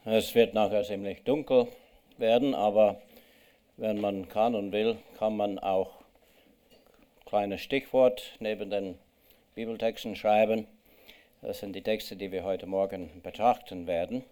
Es wird nachher ziemlich dunkel werden, aber wenn man kann und will, kann man auch kleine Stichwort neben den Bibeltexten schreiben. Das sind die Texte, die wir heute Morgen betrachten werden.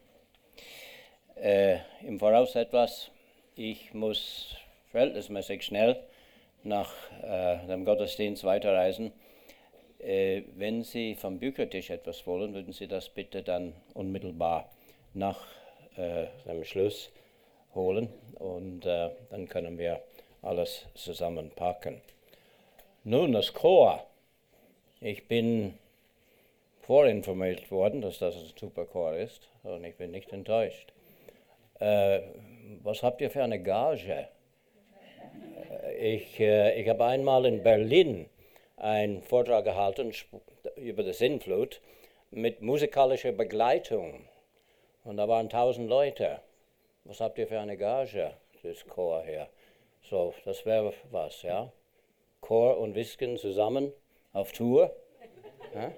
Im Voraus etwas, ich muss verhältnismäßig schnell nach dem Gottesdienst weiterreisen. Wenn Sie vom Büchertisch etwas wollen, würden Sie das bitte dann unmittelbar nach dem Schluss holen und dann können wir alles zusammenpacken. Nun, das Chor. Ich bin vorinformiert worden, dass das ein super Chor ist und ich bin nicht enttäuscht. Was habt ihr für eine Gage? Ich habe einmal in Berlin einen Vortrag gehalten über die Sintflut mit musikalischer Begleitung. Und da waren 1000 Leute. Was habt ihr für eine Gage, das Chor hier? So, das wäre was, ja? Chor und Whisken zusammen auf Tour. Ja,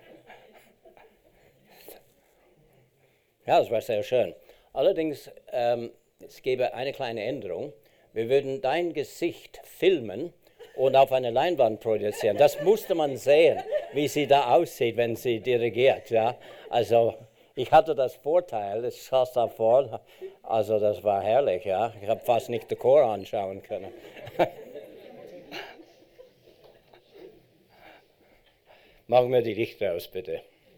ja, das war sehr schön. Allerdings, es gäbe eine kleine Änderung. Wir würden dein Gesicht filmen und auf eine Leinwand projizieren. Das musste man sehen, wie sie da aussieht, wenn sie dirigiert. Ja? Also ich hatte das Vorteil, ich saß da vor, also das war herrlich. Ja? Ich habe fast nicht den Chor anschauen können. Machen wir die Lichter aus, bitte.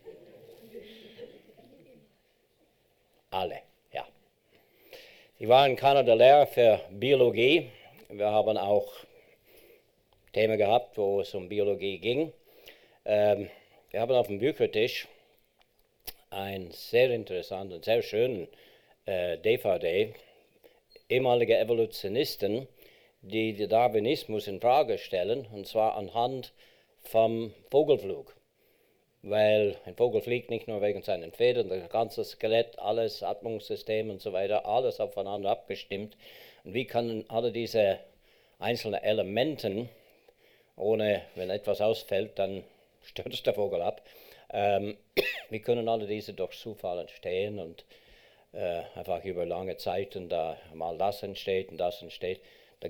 Alle, ja. Ich war in Kanada Lehrer für Biologie. Wir haben auch Themen gehabt, wo es um Biologie ging. Wir haben auf dem Büchertisch einen sehr interessanten, sehr schönen DVD, ehemalige Evolutionisten, die den Darwinismus in Frage stellen, und zwar anhand vom Vogelflug. Weil ein Vogel fliegt nicht nur wegen seinen Federn, das ganze Skelett, alles, Atmungssystem und so weiter, alles aufeinander abgestimmt. Und wie können alle diese einzelnen Elemente, ohne, wenn etwas ausfällt, dann stürzt der Vogel ab, wie können alle diese durch Zufall entstehen und einfach über lange Zeiten da mal das entsteht und das entsteht,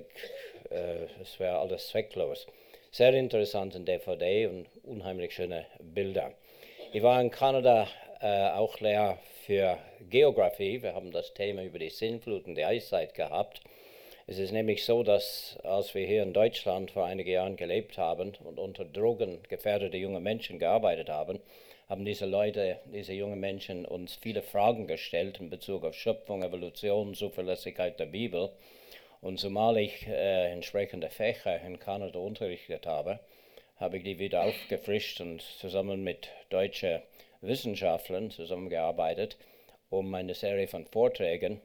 das wäre alles zwecklos. Sehr interessant in DVD und unheimlich schöne Bilder. Ich war in Kanada auch Lehrer für Geografie. Wir haben das Thema über die Sintflut und die Eiszeit gehabt. Es ist nämlich so, dass als wir hier in Deutschland vor einigen Jahren gelebt haben und unter Drogen gefährdete junge Menschen gearbeitet haben, haben diese Leute, diese jungen Menschen uns viele Fragen gestellt in Bezug auf Schöpfung, Evolution, Zuverlässigkeit der Bibel. Und zumal ich entsprechende Fächer in Kanada unterrichtet habe, habe ich die wieder aufgefrischt und zusammen mit deutschen Wissenschaftlern zusammengearbeitet, um eine Serie von Vorträgen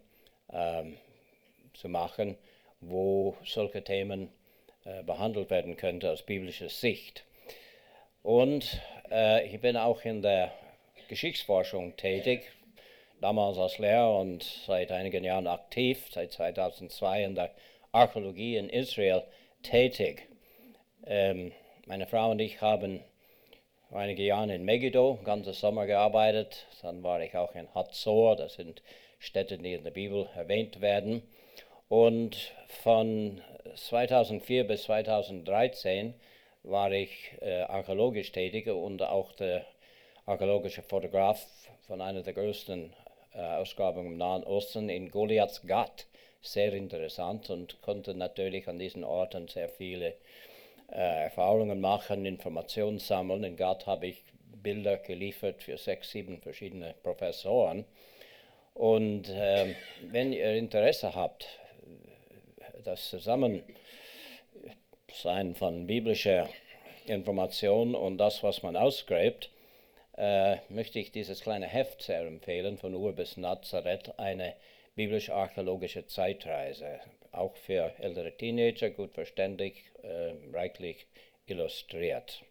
zu machen, wo solche Themen behandelt werden könnten aus biblischer Sicht. Und ich bin auch in der Geschichtsforschung tätig, damals als Lehrer und seit einigen Jahren aktiv, seit 2002 in der Archäologie in Israel tätig. Meine Frau und ich haben vor einigen Jahren in Megiddo den ganzen Sommer gearbeitet. Dann war ich auch in Hazor, das sind Städte, die in der Bibel erwähnt werden. Und von 2004 bis 2013 war ich archäologisch tätig und auch der archäologische Fotograf von einer der größten Ausgrabungen im Nahen Osten in Goliaths Gat. Sehr interessant und konnte natürlich an diesen Orten sehr viele Erfahrungen machen, Informationen sammeln. In Gat habe ich Bilder geliefert für 6, 7 verschiedene Professoren. Und wenn ihr Interesse habt, das Zusammensein von biblischer Information und das, was man ausgräbt, möchte ich dieses kleine Heft sehr empfehlen, von Ur bis Nazareth, eine biblisch-archäologische Zeitreise, auch für ältere Teenager, gut verständlich, reichlich illustriert.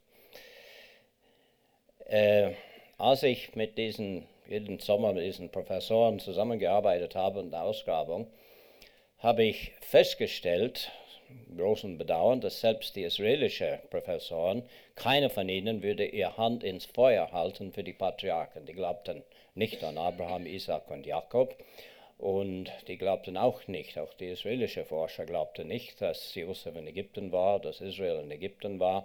Als ich mit jeden Sommer mit diesen Professoren zusammengearbeitet habe in der Ausgrabung, habe ich festgestellt, großen Bedauern, dass selbst die israelischen Professoren, keiner von ihnen würde ihre Hand ins Feuer halten für die Patriarchen. Die glaubten nicht an Abraham, Isaac und Jakob. Und die glaubten auch nicht, auch die israelischen Forscher glaubten nicht, dass Josef in Ägypten war, dass Israel in Ägypten war.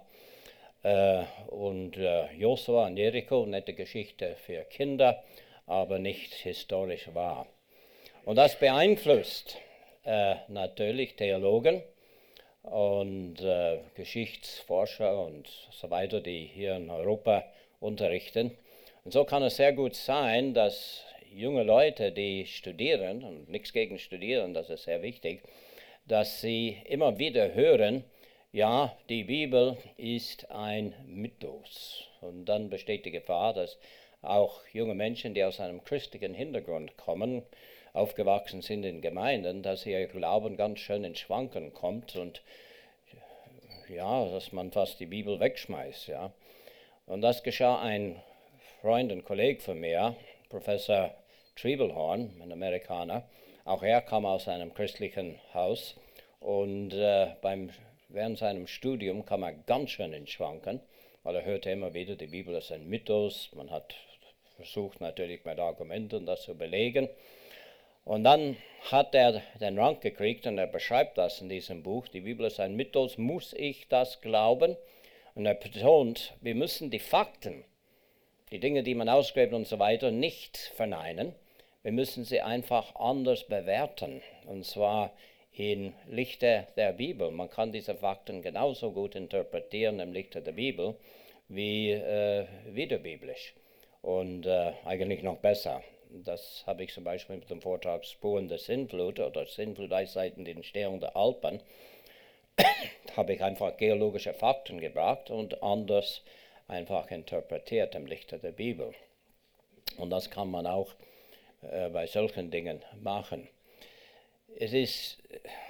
Josua und Jericho, nette Geschichte für Kinder, aber nicht historisch wahr. Und das beeinflusst natürlich Theologen und Geschichtsforscher und so weiter, die hier in Europa unterrichten. Und so kann es sehr gut sein, dass junge Leute, die studieren, und nichts gegen Studieren, das ist sehr wichtig, dass sie immer wieder hören, ja, die Bibel ist ein Mythos. Und dann besteht die Gefahr, dass auch junge Menschen, die aus einem christlichen Hintergrund kommen, aufgewachsen sind in Gemeinden, dass ihr Glauben ganz schön ins Schwanken kommt und ja, dass man fast die Bibel wegschmeißt. Ja. Und das geschah ein Freund und Kollege von mir, Professor Trebelhorn, ein Amerikaner. Auch er kam aus einem christlichen Haus und während seinem Studium kam er ganz schön ins Schwanken, weil er hörte immer wieder, die Bibel ist ein Mythos. Man hat versucht natürlich mit Argumenten das zu belegen. Und dann hat er den Rang gekriegt und er beschreibt das in diesem Buch. Die Bibel ist ein Mythos, muss ich das glauben? Und er betont, wir müssen die Fakten, die Dinge, die man ausgräbt und so weiter, nicht verneinen. Wir müssen sie einfach anders bewerten. Und zwar im Lichte der Bibel. Man kann diese Fakten genauso gut interpretieren im Lichte der Bibel wie wiederbiblisch. Und eigentlich noch besser. Das habe ich zum Beispiel mit dem Vortrag Spuren der Sintflut oder Sintflut-Eiszeiten, die Entstehung der Alpen, habe ich einfach geologische Fakten gebracht und anders einfach interpretiert im Lichte der Bibel. Und das kann man auch bei solchen Dingen machen. Es ist,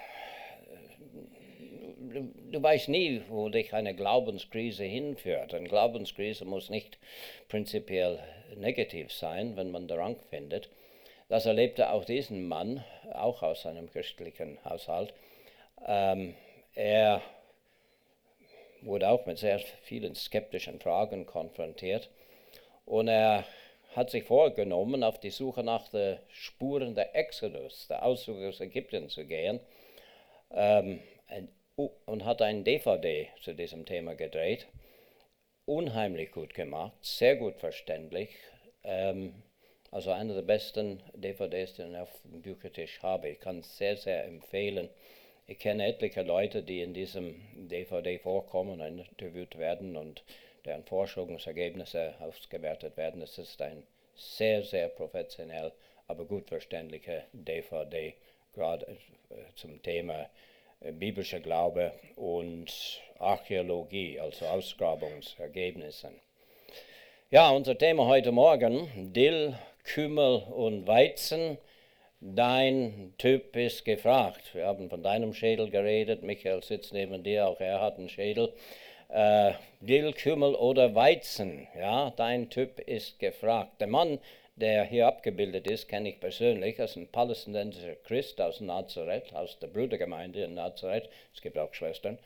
du weißt nie, wo dich eine Glaubenskrise hinführt. Eine Glaubenskrise muss nicht prinzipiell negativ sein, wenn man den Rang findet. Das erlebte auch diesen Mann, auch aus einem christlichen Haushalt. Er wurde auch mit sehr vielen skeptischen Fragen konfrontiert und er hat sich vorgenommen, auf die Suche nach den Spuren der Exodus, der Auszug aus Ägypten zu gehen, und hat ein DVD zu diesem Thema gedreht. Unheimlich gut gemacht, sehr gut verständlich. Also eine der besten DVDs, die ich auf dem Büchertisch habe. Ich kann es sehr, sehr empfehlen. Ich kenne etliche Leute, die in diesem DVD vorkommen und interviewt werden und deren Forschungsergebnisse ausgewertet werden. Es ist ein sehr, sehr professionell, aber gut verständlicher DVD, gerade zum Thema biblischer Glaube und Archäologie, also Ausgrabungsergebnissen. Ja, unser Thema heute Morgen, Dill, Kümmel und Weizen. Dein Typ ist gefragt. Wir haben von deinem Schädel geredet. Michael sitzt neben dir, auch er hat einen Schädel. Dill, Kümmel oder Weizen. Ja, dein Typ ist gefragt. Der Mann, der hier abgebildet ist, kenne ich persönlich. Er ist ein palästinensischer Christ aus Nazareth, aus der Brudergemeinde in Nazareth. Es gibt auch Schwestern.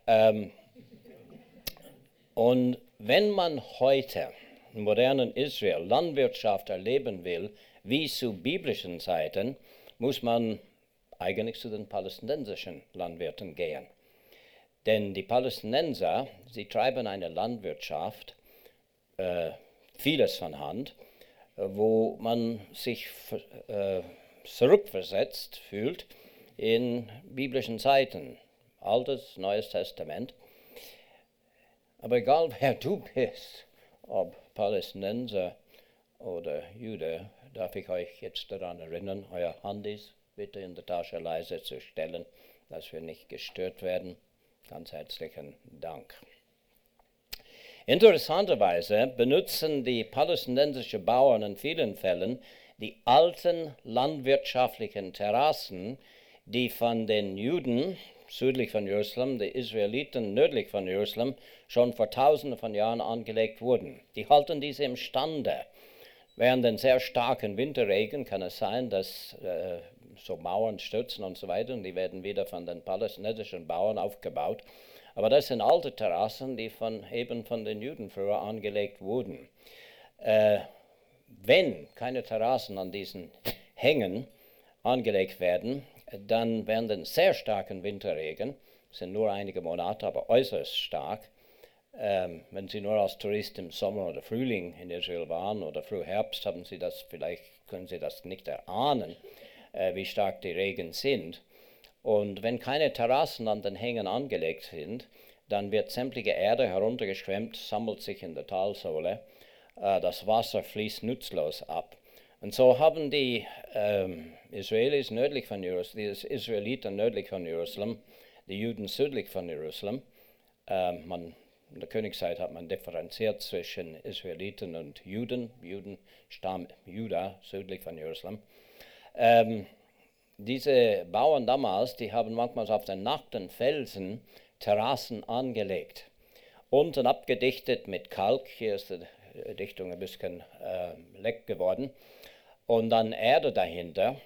Und wenn man heute im modernen Israel Landwirtschaft erleben will, wie zu biblischen Zeiten, muss man eigentlich zu den palästinensischen Landwirten gehen. Denn die Palästinenser, sie treiben eine Landwirtschaft, vieles von Hand, wo man sich zurückversetzt fühlt in biblischen Zeiten, Altes, Neues Testament. Aber egal wer du bist, ob Palästinenser oder Jude, darf ich euch jetzt daran erinnern, euer Handys bitte in der Tasche leise zu stellen, dass wir nicht gestört werden. Ganz herzlichen Dank. Interessanterweise benutzen die palästinensischen Bauern in vielen Fällen die alten landwirtschaftlichen Terrassen, die von den Juden südlich von Jerusalem, die Israeliten nördlich von Jerusalem, schon vor Tausenden von Jahren angelegt wurden. Die halten diese imstande. Während den sehr starken Winterregen kann es sein, dass so Mauern stürzen und so weiter, und die werden wieder von den palästinensischen Bauern aufgebaut. Aber das sind alte Terrassen, die eben von den Juden früher angelegt wurden. Wenn keine Terrassen an diesen Hängen angelegt werden, dann während den sehr starken Winterregen, das sind nur einige Monate, aber äußerst stark, wenn Sie nur als Tourist im Sommer oder Frühling in Israel waren oder Frühherbst, können Sie das nicht erahnen, wie stark die Regen sind. Und wenn keine Terrassen an den Hängen angelegt sind, dann wird sämtliche Erde heruntergeschwemmt, sammelt sich in der Talsohle, das Wasser fließt nutzlos ab. Und so haben die Israelis nördlich von Jerusalem, die Israeliten nördlich von Jerusalem, die Juden südlich von Jerusalem, in der Königszeit hat man differenziert zwischen Israeliten und Juden, Judenstamm Juda, südlich von Jerusalem. Diese Bauern damals, die haben manchmal auf den nackten Felsen Terrassen angelegt, unten abgedichtet mit Kalk, hier ist die Dichtung ein bisschen leck geworden, und dann Erde dahinter.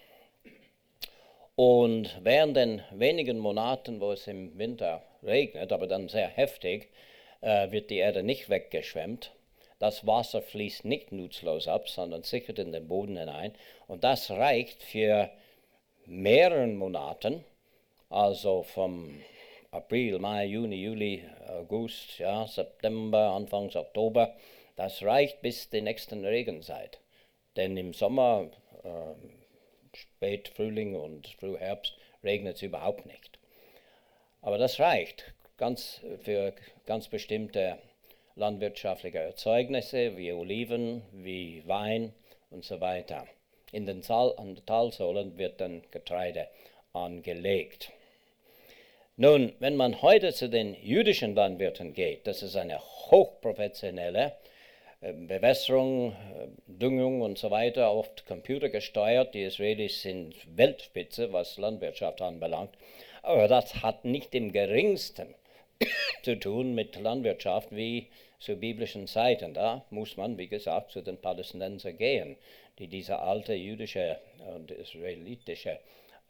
Und während den wenigen Monaten, wo es im Winter regnet, aber dann sehr heftig, wird die Erde nicht weggeschwemmt. Das Wasser fließt nicht nutzlos ab, sondern sickert in den Boden hinein. Und das reicht für mehreren Monaten, also vom April, Mai, Juni, Juli, August, ja, September, Anfangs Oktober. Das reicht bis die nächsten Regenzeit. Denn im Sommer, Spätfrühling und Frühherbst regnet es überhaupt nicht. Aber das reicht für ganz bestimmte landwirtschaftliche Erzeugnisse wie Oliven, wie Wein und so weiter. An den Talsohlen wird dann Getreide angelegt. Nun, wenn man heute zu den jüdischen Landwirten geht, das ist eine hochprofessionelle Bewässerung, Düngung und so weiter, oft computergesteuert. Die Israelis sind Weltspitze, was Landwirtschaft anbelangt. Aber das hat nicht im geringsten zu tun mit Landwirtschaft wie zu biblischen Zeiten. Da muss man, wie gesagt, zu den Palästinensern gehen, die diese alte jüdische und israelitische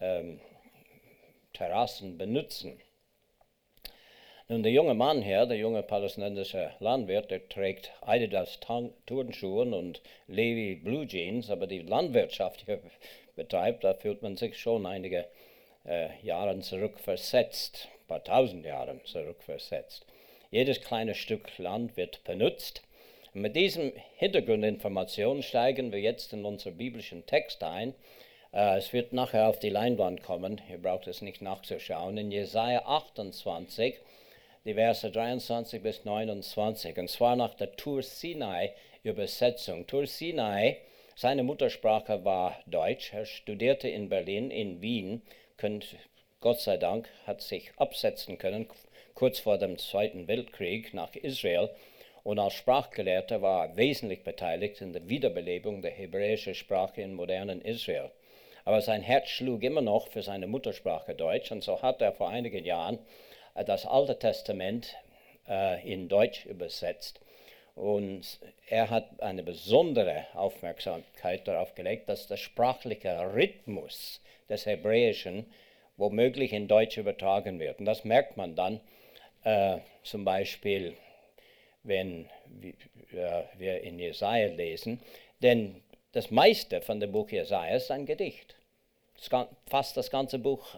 Terrassen benutzen. Nun, der junge Mann hier, der junge palästinensische Landwirt, der trägt Adidas Turnschuhe und Levi Blue Jeans, aber die Landwirtschaft hier betreibt, da fühlt man sich schon einige Jahre zurückversetzt, ein paar tausend Jahre zurückversetzt. Jedes kleine Stück Land wird benutzt. Und mit diesem Hintergrundinformation steigen wir jetzt in unseren biblischen Text ein. Es wird nachher auf die Leinwand kommen, ihr braucht es nicht nachzuschauen, in Jesaja 28, die Verse 23 bis 29, und zwar nach der Tur Sinai Übersetzung. Tur Sinai, seine Muttersprache war Deutsch, er studierte in Berlin, in Wien, Gott sei Dank hat sich absetzen können, kurz vor dem Zweiten Weltkrieg nach Israel, und als Sprachgelehrter war er wesentlich beteiligt in der Wiederbelebung der hebräischen Sprache im modernen Israel. Aber sein Herz schlug immer noch für seine Muttersprache Deutsch, und so hat er vor einigen Jahren das Alte Testament in Deutsch übersetzt. Und er hat eine besondere Aufmerksamkeit darauf gelegt, dass der sprachliche Rhythmus des Hebräischen womöglich in Deutsch übertragen wird. Und das merkt man dann zum Beispiel, wenn wir in Jesaja lesen, denn das meiste von dem Buch Jesaja ist ein Gedicht. Fast das ganze Buch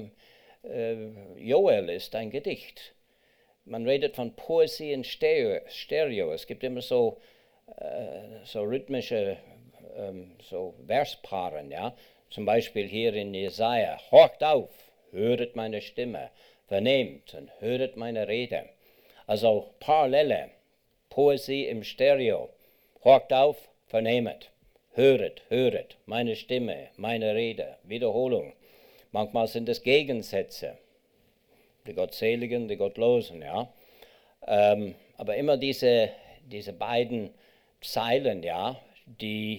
Joel ist ein Gedicht. Man redet von Poesie in Stereo. Es gibt immer so rhythmische so Verspaaren, ja. Zum Beispiel hier in Jesaja: Horcht auf, höret meine Stimme, vernehmt und höret meine Rede. Also parallele Poesie im Stereo. Horcht auf, vernehmet, höret meine Stimme, meine Rede, Wiederholung. Manchmal sind es Gegensätze, die Gottseligen, die Gottlosen, ja. Aber immer diese beiden Zeilen, ja, die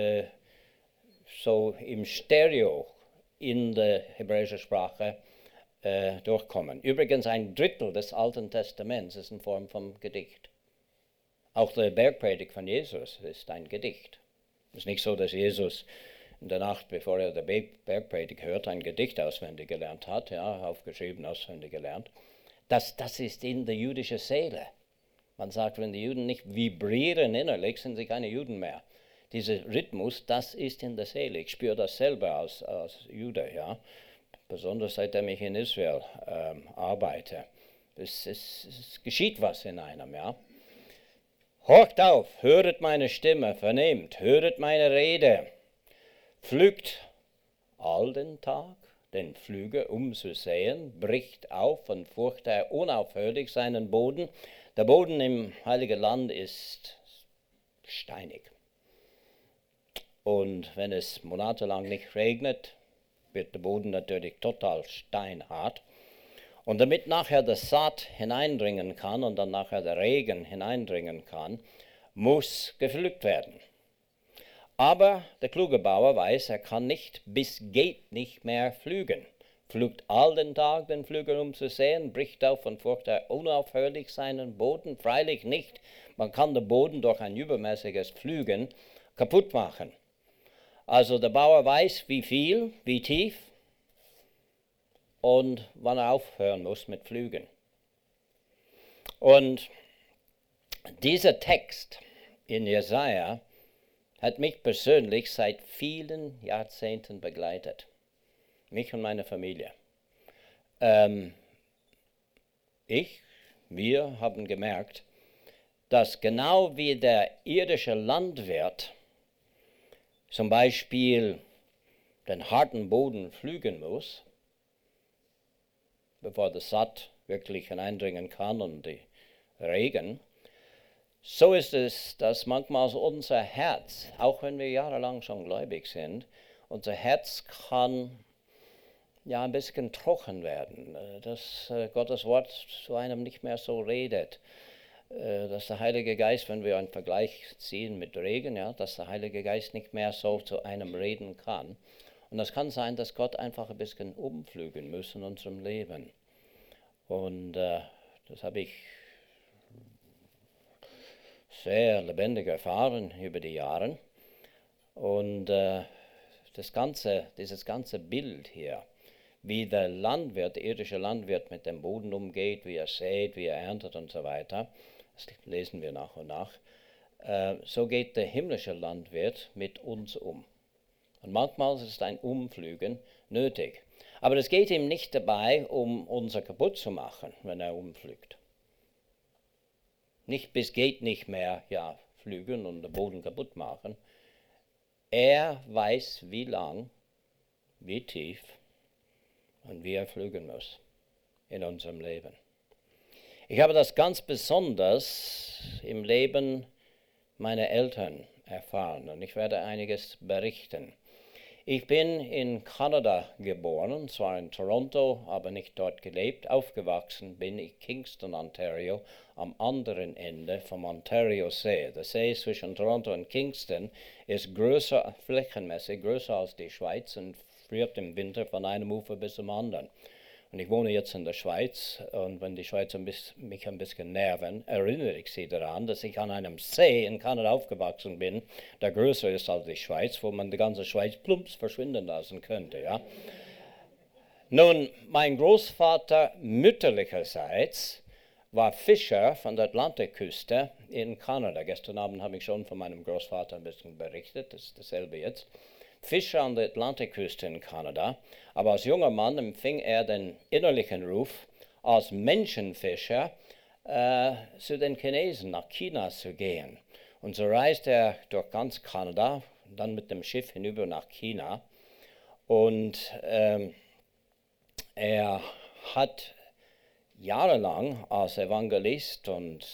so im Stereo in der hebräischen Sprache durchkommen. Übrigens, ein Drittel des Alten Testaments ist in Form von Gedicht. Auch die Bergpredigt von Jesus ist ein Gedicht. Es ist nicht so, dass Jesus in der Nacht, bevor er der Bergpredigt hört, ein Gedicht auswendig gelernt hat, ja, aufgeschrieben, auswendig gelernt. Das ist in der jüdischen Seele. Man sagt, wenn die Juden nicht vibrieren innerlich, sind sie keine Juden mehr. Dieser Rhythmus, das ist in der Seele. Ich spüre das selber als Jude, ja. Besonders seitdem ich in Israel arbeite. Es geschieht was in einem, ja. Horcht auf, höret meine Stimme, vernehmt, höret meine Rede. Pflügt all den Tag den Pflüger zu säen, bricht auf und furcht er unaufhörlich seinen Boden. Der Boden im Heiligen Land ist steinig. Und wenn es monatelang nicht regnet, wird der Boden natürlich total steinhart. Und damit nachher das Saat hineindringen kann und dann nachher der Regen hineindringen kann, muss gepflügt werden. Aber der kluge Bauer weiß, er kann nicht bis geht nicht mehr pflügen. Pflügt all den Tag den Pflüger zu säen, bricht auf und furcht er unaufhörlich seinen Boden. Freilich nicht, man kann den Boden durch ein übermäßiges Pflügen kaputt machen. Also der Bauer weiß, wie viel, wie tief und wann er aufhören muss mit Pflügen. Und dieser Text in Jesaja hat mich persönlich seit vielen Jahrzehnten begleitet. Mich und meine Familie. Wir haben gemerkt, dass genau wie der irdische Landwirt zum Beispiel den harten Boden pflügen muss, bevor das Saat wirklich hineindringen kann und die Regen, so ist es, dass manchmal unser Herz, auch wenn wir jahrelang schon gläubig sind, unser Herz kann ja ein bisschen trocken werden, dass Gottes Wort zu einem nicht mehr so redet, dass der Heilige Geist, wenn wir einen Vergleich ziehen mit Regen, ja, dass der Heilige Geist nicht mehr so zu einem reden kann. Und das kann sein, dass Gott einfach ein bisschen umpflügen muss in unserem Leben. Und das habe ich sehr lebendig erfahren über die Jahre. Und dieses ganze Bild hier, wie der Landwirt, der irdische Landwirt mit dem Boden umgeht, wie er sät, wie er erntet und so weiter, das lesen wir nach und nach, so geht der himmlische Landwirt mit uns um. Und manchmal ist ein Umpflügen nötig. Aber es geht ihm nicht dabei, um unser kaputt zu machen, wenn er umpflügt. Nicht bis geht nicht mehr, ja, pflügen und den Boden kaputt machen. Er weiß, wie lang, wie tief und wie er pflügen muss in unserem Leben. Ich habe das ganz besonders im Leben meiner Eltern erfahren und ich werde einiges berichten. Ich bin in Kanada geboren, zwar in Toronto, aber nicht dort gelebt. Aufgewachsen bin ich in Kingston, Ontario, am anderen Ende vom Ontario-See. Der See zwischen Toronto und Kingston ist größer, flächenmäßig größer als die Schweiz und friert im Winter von einem Ufer bis zum anderen. Und ich wohne jetzt in der Schweiz und wenn die Schweizer mich ein bisschen nerven, erinnere ich sie daran, dass ich an einem See in Kanada aufgewachsen bin, der größer ist als die Schweiz, wo man die ganze Schweiz plumps verschwinden lassen könnte. Ja? Nun, mein Großvater mütterlicherseits war Fischer von der Atlantikküste in Kanada. Gestern Abend habe ich schon von meinem Großvater ein bisschen berichtet, das ist dasselbe jetzt. Fischer an der Atlantikküste in Kanada, aber als junger Mann empfing er den innerlichen Ruf, als Menschenfischer zu den Chinesen nach China zu gehen. Und so reiste er durch ganz Kanada, dann mit dem Schiff hinüber nach China. Und er hat jahrelang als Evangelist und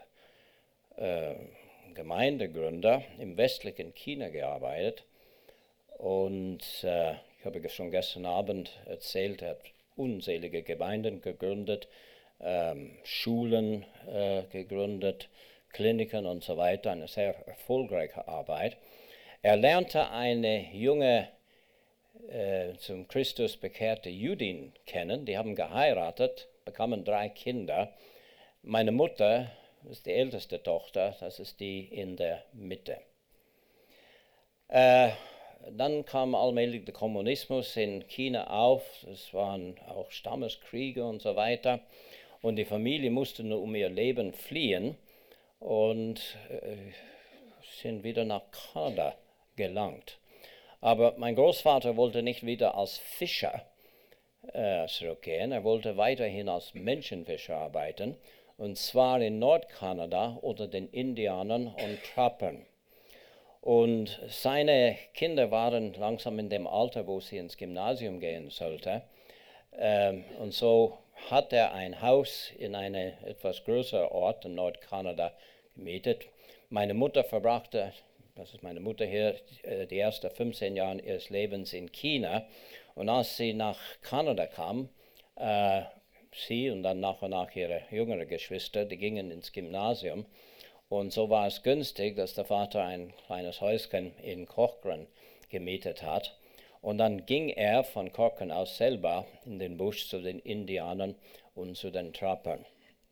Gemeindegründer im westlichen China gearbeitet. Und ich habe schon gestern Abend erzählt, er hat unzählige Gemeinden gegründet, Schulen gegründet, Kliniken und so weiter, eine sehr erfolgreiche Arbeit. Er lernte eine junge, zum Christus bekehrte Jüdin kennen, die haben geheiratet, bekamen 3 Kinder. Meine Mutter ist die älteste Tochter, das ist die in der Mitte. dann kam allmählich der Kommunismus in China auf. Es waren auch Stammeskriege und so weiter. Und die Familie musste nur um ihr Leben fliehen und sind wieder nach Kanada gelangt. Aber mein Großvater wollte nicht wieder als Fischer zurückgehen. Er wollte weiterhin als Menschenfischer arbeiten, und zwar in Nordkanada unter den Indianern und Trappern. Und seine Kinder waren langsam in dem Alter, wo sie ins Gymnasium gehen sollten. Und so hat er ein Haus in einem etwas größeren Ort in Nordkanada gemietet. Meine Mutter verbrachte, das ist meine Mutter hier, die ersten 15 Jahre ihres Lebens in China. Und als sie nach Kanada kam, sie und dann nach und nach ihre jüngeren Geschwister, die gingen ins Gymnasium. Und so war es günstig, dass der Vater ein kleines Häuschen in Cochrane gemietet hat. Und dann ging er von Cochrane aus selber in den Busch zu den Indianern und zu den Trappern.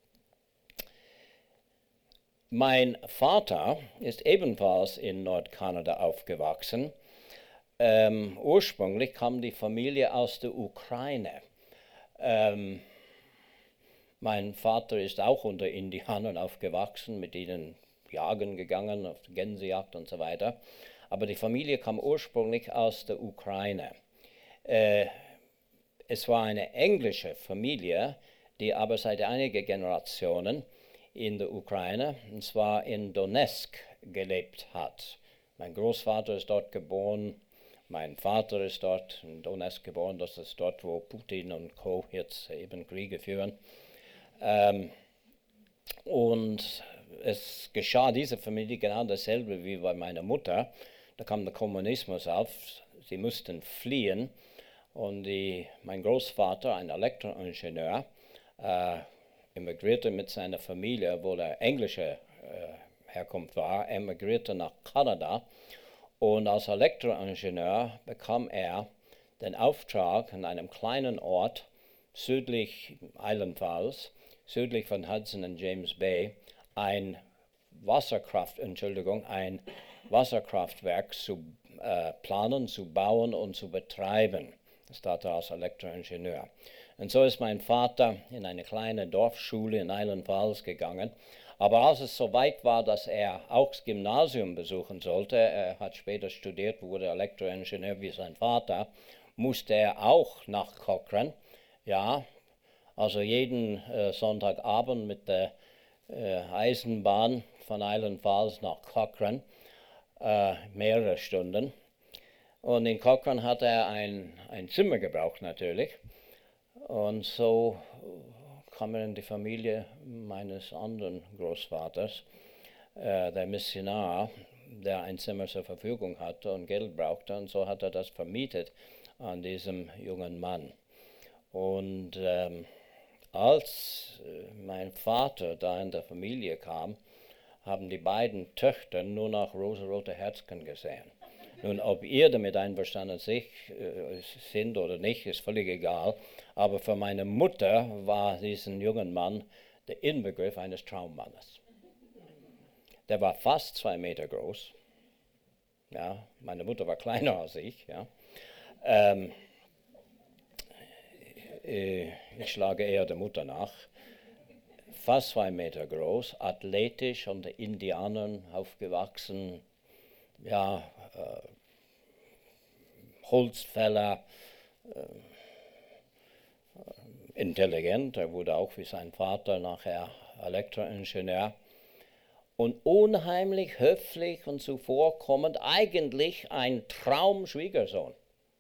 Mein Vater ist ebenfalls in Nordkanada aufgewachsen. Ursprünglich kam die Familie aus der Ukraine. Mein Vater ist auch unter Indianern aufgewachsen, mit ihnen jagen gegangen, auf Gänsejagd und so weiter. Aber die Familie kam ursprünglich aus der Ukraine. Es war eine englische Familie, die aber seit einigen Generationen in der Ukraine, und zwar in Donetsk, gelebt hat. Mein Großvater ist dort geboren, mein Vater ist dort in Donetsk geboren, das ist dort, wo Putin und Co. jetzt eben Kriege führen. Und es geschah dieser Familie genau dasselbe wie bei meiner Mutter. Da kam der Kommunismus auf, sie mussten fliehen und mein Großvater, ein Elektroingenieur, emigrierte mit seiner Familie, obwohl er englischer Herkunft war, emigrierte nach Kanada. Und als Elektroingenieur bekam er den Auftrag, in einem kleinen Ort südlich Island Falls, südlich von Hudson und James Bay, ein Wasserkraftwerk zu planen, zu bauen und zu betreiben. Das tat er als Elektroingenieur. Und so ist mein Vater in eine kleine Dorfschule in Island Falls gegangen. Aber als es so weit war, dass er auch das Gymnasium besuchen sollte, er hat später studiert, wurde Elektroingenieur wie sein Vater, musste er auch nach Cochrane. Ja, also jeden Sonntagabend mit der Eisenbahn von Island Falls nach Cochrane, mehrere Stunden. Und in Cochrane hat er ein Zimmer gebraucht natürlich. Und so kam er in die Familie meines anderen Großvaters, der Missionar, der ein Zimmer zur Verfügung hatte und Geld brauchte. Und so hat er das vermietet an diesem jungen Mann. Und als mein Vater da in der Familie kam, haben die beiden Töchter nur noch rosarote Herzchen gesehen. Nun, ob ihr damit einverstanden sind oder nicht, ist völlig egal. Aber für meine Mutter war diesen jungen Mann der Inbegriff eines Traummannes. Der war fast 2 Meter groß. Ja, meine Mutter war kleiner als ich. Ja. Ich schlage eher der Mutter nach. Fast 2 Meter groß, athletisch, unter Indianern aufgewachsen. Ja, Holzfäller, intelligent, er wurde auch wie sein Vater nachher Elektroingenieur und unheimlich höflich und zuvorkommend, eigentlich ein Traumschwiegersohn.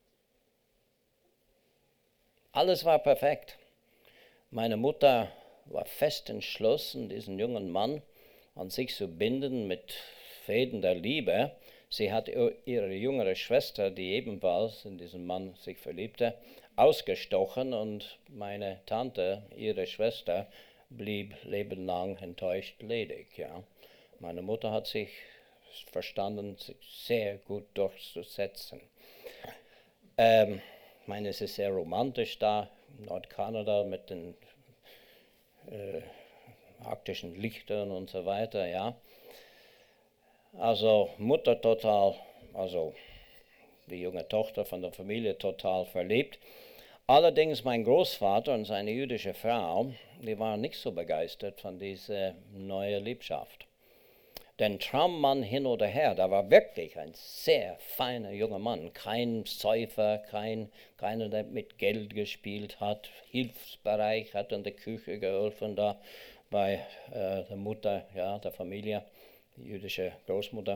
Alles war perfekt. Meine Mutter war fest entschlossen, diesen jungen Mann an sich zu binden mit Fäden der Liebe. Sie hat ihre jüngere Schwester, die ebenfalls in diesen Mann sich verliebte, ausgestochen und meine Tante, ihre Schwester, blieb lebenlang enttäuscht ledig. Ja. Meine Mutter hat sich verstanden, sich sehr gut durchzusetzen. Ich meine, es ist sehr romantisch da, in Nordkanada mit den arktischen Lichtern und so weiter, ja. Also Mutter total, also die junge Tochter von der Familie, total verliebt. Allerdings mein Großvater und seine jüdische Frau, die waren nicht so begeistert von dieser neuen Liebschaft. Denn Traummann hin oder her, da war wirklich ein sehr feiner junger Mann, kein Säufer, keiner, der mit Geld gespielt hat, hilfsbereit, hat in der Küche geholfen, da bei der Mutter, ja, der Familie, die jüdische Großmutter.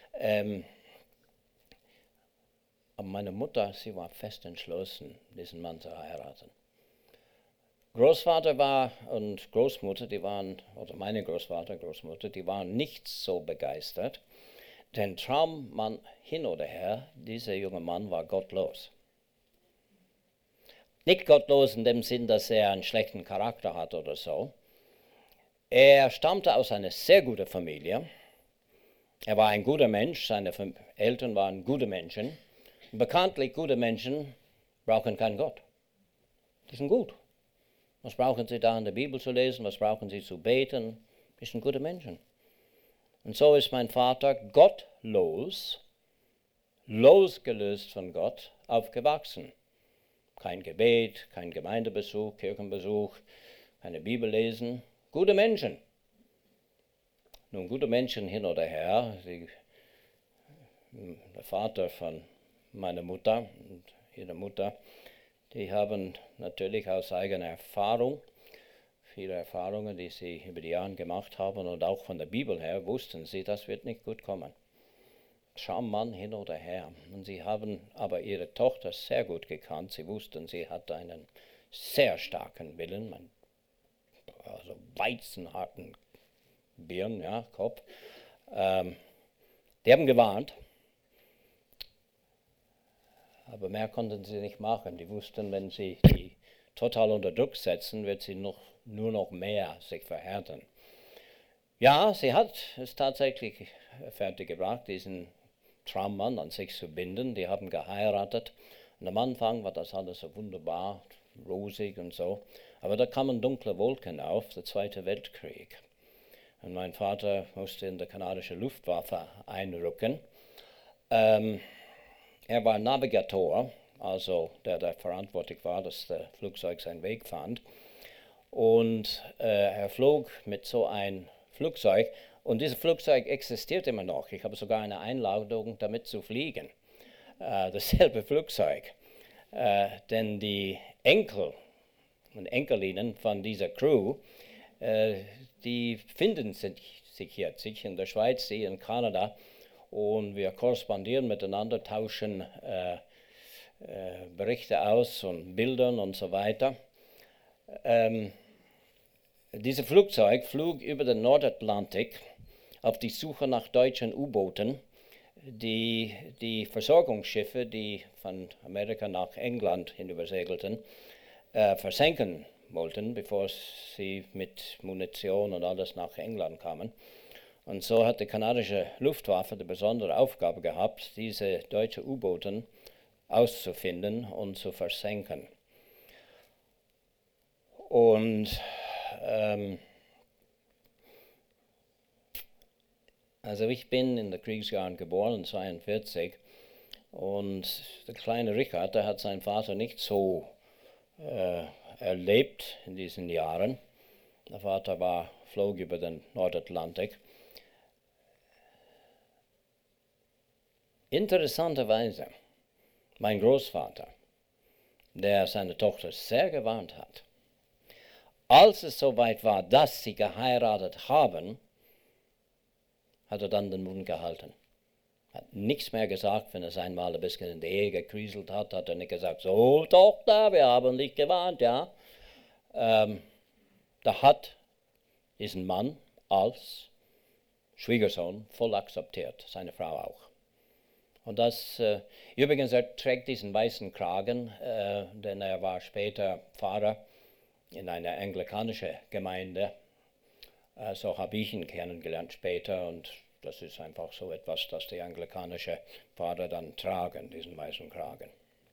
Aber meine Mutter, sie war fest entschlossen, diesen Mann zu heiraten. Großvater war und Großmutter, die waren, oder meine Großvater, Großmutter, die waren nicht so begeistert, denn Traummann hin oder her, dieser junge Mann war gottlos. Nicht gottlos in dem Sinn, dass er einen schlechten Charakter hat oder so. Er stammte aus einer sehr guten Familie. Er war ein guter Mensch, seine Eltern waren gute Menschen. Bekanntlich gute Menschen brauchen keinen Gott. Die sind gut. Was brauchen sie da in der Bibel zu lesen? Was brauchen sie zu beten? Die sind gute Menschen. Und so ist mein Vater gottlos, losgelöst von Gott, aufgewachsen. Kein Gebet, kein Gemeindebesuch, Kirchenbesuch, keine Bibel lesen. Gute Menschen. Nun, gute Menschen hin oder her. Der Vater von meiner Mutter und ihrer Mutter, die haben natürlich aus eigener Erfahrung, viele Erfahrungen, die sie über die Jahre gemacht haben und auch von der Bibel her, wussten sie, das wird nicht gut kommen. Traummann hin oder her. Und sie haben aber ihre Tochter sehr gut gekannt. Sie wussten, sie hatte einen sehr starken Willen, also weizenharten Birnen, ja, Kopf. Die haben gewarnt. Aber mehr konnten sie nicht machen. Die wussten, wenn sie die total unter Druck setzen, wird sie nur noch mehr sich verhärten. Ja, sie hat es tatsächlich fertiggebracht, diesen Traummann an sich zu binden. Die haben geheiratet. Und am Anfang war das alles so wunderbar, rosig und so. Aber da kamen dunkle Wolken auf, der Zweite Weltkrieg. Und mein Vater musste in die kanadische Luftwaffe einrücken. Er war Navigator, also der verantwortlich war, dass das Flugzeug seinen Weg fand. Und er flog mit so einem Flugzeug. Und dieses Flugzeug existiert immer noch. Ich habe sogar eine Einladung, damit zu fliegen. Dasselbe Flugzeug. Denn die Enkel und Enkelinnen von dieser Crew, die finden sich jetzt, ich in der Schweiz, sie in Kanada. Und wir korrespondieren miteinander, tauschen Berichte aus und Bildern und so weiter. Dieses Flugzeug flog über den Nordatlantik auf die Suche nach deutschen U-Booten, die Versorgungsschiffe, die von Amerika nach England hinübersegelten, versenken wollten, bevor sie mit Munition und alles nach England kamen. Und so hat die kanadische Luftwaffe die besondere Aufgabe gehabt, diese deutschen U-Boote auszufinden und zu versenken. Und also ich bin in den Kriegsjahren geboren, 1942, und der kleine Richard, der hat seinen Vater nicht so erlebt in diesen Jahren. Der Vater flog über den Nordatlantik. Interessanterweise, mein Großvater, der seine Tochter sehr gewarnt hat, als es soweit war, dass sie geheiratet haben, hat er dann den Mund gehalten. Hat nichts mehr gesagt, wenn es einmal ein bisschen in die Ehe gekriselt hat, hat er nicht gesagt, so Tochter, wir haben dich gewarnt, ja. Da hat diesen Mann als Schwiegersohn voll akzeptiert, seine Frau auch. Und das, übrigens, er trägt diesen weißen Kragen, denn er war später Pfarrer in einer anglikanischen Gemeinde. So habe ich ihn kennengelernt später, und das ist einfach so etwas, das die anglikanischen Pfarrer dann tragen, diesen weißen Kragen.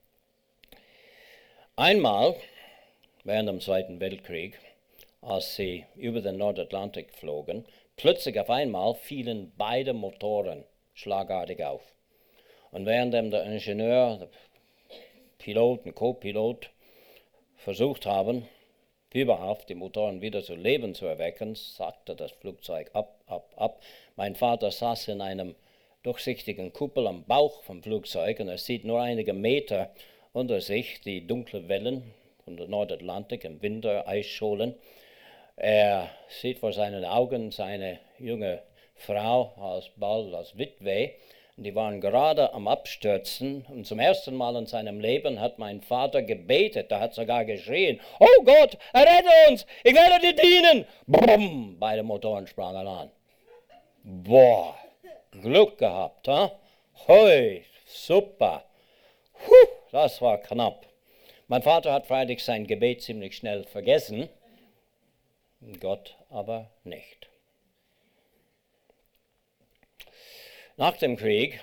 Einmal, während dem Zweiten Weltkrieg, als sie über den Nordatlantik flogen, plötzlich auf einmal fielen beide Motoren schlagartig auf. Und während der Ingenieur, der Pilot und Co-Pilot versucht haben, überhaupt die Motoren wieder zu Leben zu erwecken, sagte das Flugzeug ab. Mein Vater saß in einem durchsichtigen Kuppel am Bauch vom Flugzeug und er sieht nur einige Meter unter sich die dunklen Wellen von der Nordatlantik im Winter, Eisscholen. Er sieht vor seinen Augen seine junge Frau bald als Witwe. Die waren gerade am Abstürzen und zum ersten Mal in seinem Leben hat mein Vater gebetet, er hat sogar geschrien, oh Gott, errette uns, ich werde dir dienen. Bumm, beide Motoren sprangen an. Boah, Glück gehabt, ha? Hui, super. Das war knapp. Mein Vater hat freilich sein Gebet ziemlich schnell vergessen, Gott aber nicht. Nach dem Krieg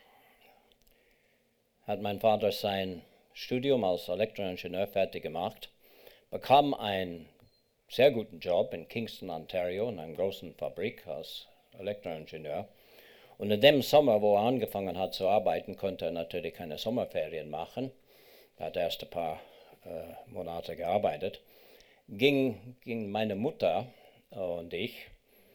hat mein Vater sein Studium als Elektroingenieur fertig gemacht, bekam einen sehr guten Job in Kingston, Ontario, in einer großen Fabrik als Elektroingenieur. Und in dem Sommer, wo er angefangen hat zu arbeiten, konnte er natürlich keine Sommerferien machen. Er hat erst ein paar Monate gearbeitet. Ging meine Mutter und ich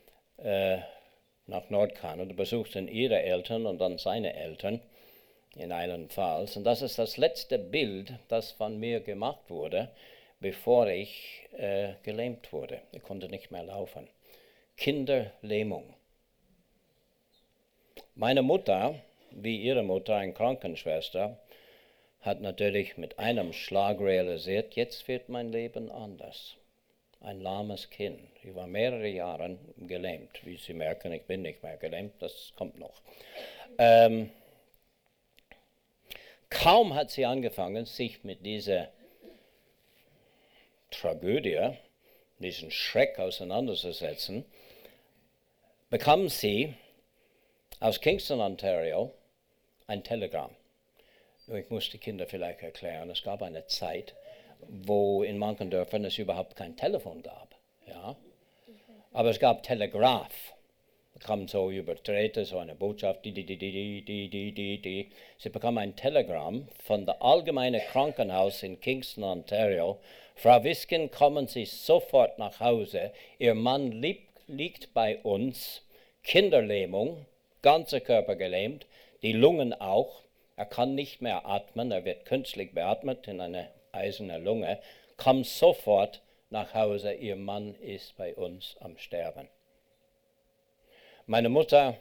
nach Nordkanada, besuchten ihre Eltern und dann seine Eltern in Island Falls. Und das ist das letzte Bild, das von mir gemacht wurde, bevor ich gelähmt wurde. Ich konnte nicht mehr laufen. Kinderlähmung. Meine Mutter, wie ihre Mutter, eine Krankenschwester, hat natürlich mit einem Schlag realisiert, jetzt wird mein Leben anders. Ein lahmes Kind. Ich war mehrere Jahre gelähmt. Wie Sie merken, ich bin nicht mehr gelähmt, das kommt noch. Kaum hat sie angefangen, sich mit dieser Tragödie, diesen Schreck auseinanderzusetzen, bekam sie aus Kingston, Ontario, ein Telegramm. Ich muss die Kinder vielleicht erklären, es gab eine Zeit, wo in manchen Dörfern es überhaupt kein Telefon gab. Ja? Aber es gab Telegraph. Da kam so über Drähte, so eine Botschaft, die. Sie bekam ein Telegramm von der Allgemeinen Krankenhaus in Kingston, Ontario. Frau Wiskin, kommen Sie sofort nach Hause. Ihr Mann liegt bei uns. Kinderlähmung, ganzer Körper gelähmt, die Lungen auch. Er kann nicht mehr atmen, er wird künstlich beatmet in eine eiserne Lunge. Komm sofort nach Hause, Ihr Mann ist bei uns am Sterben. Meine Mutter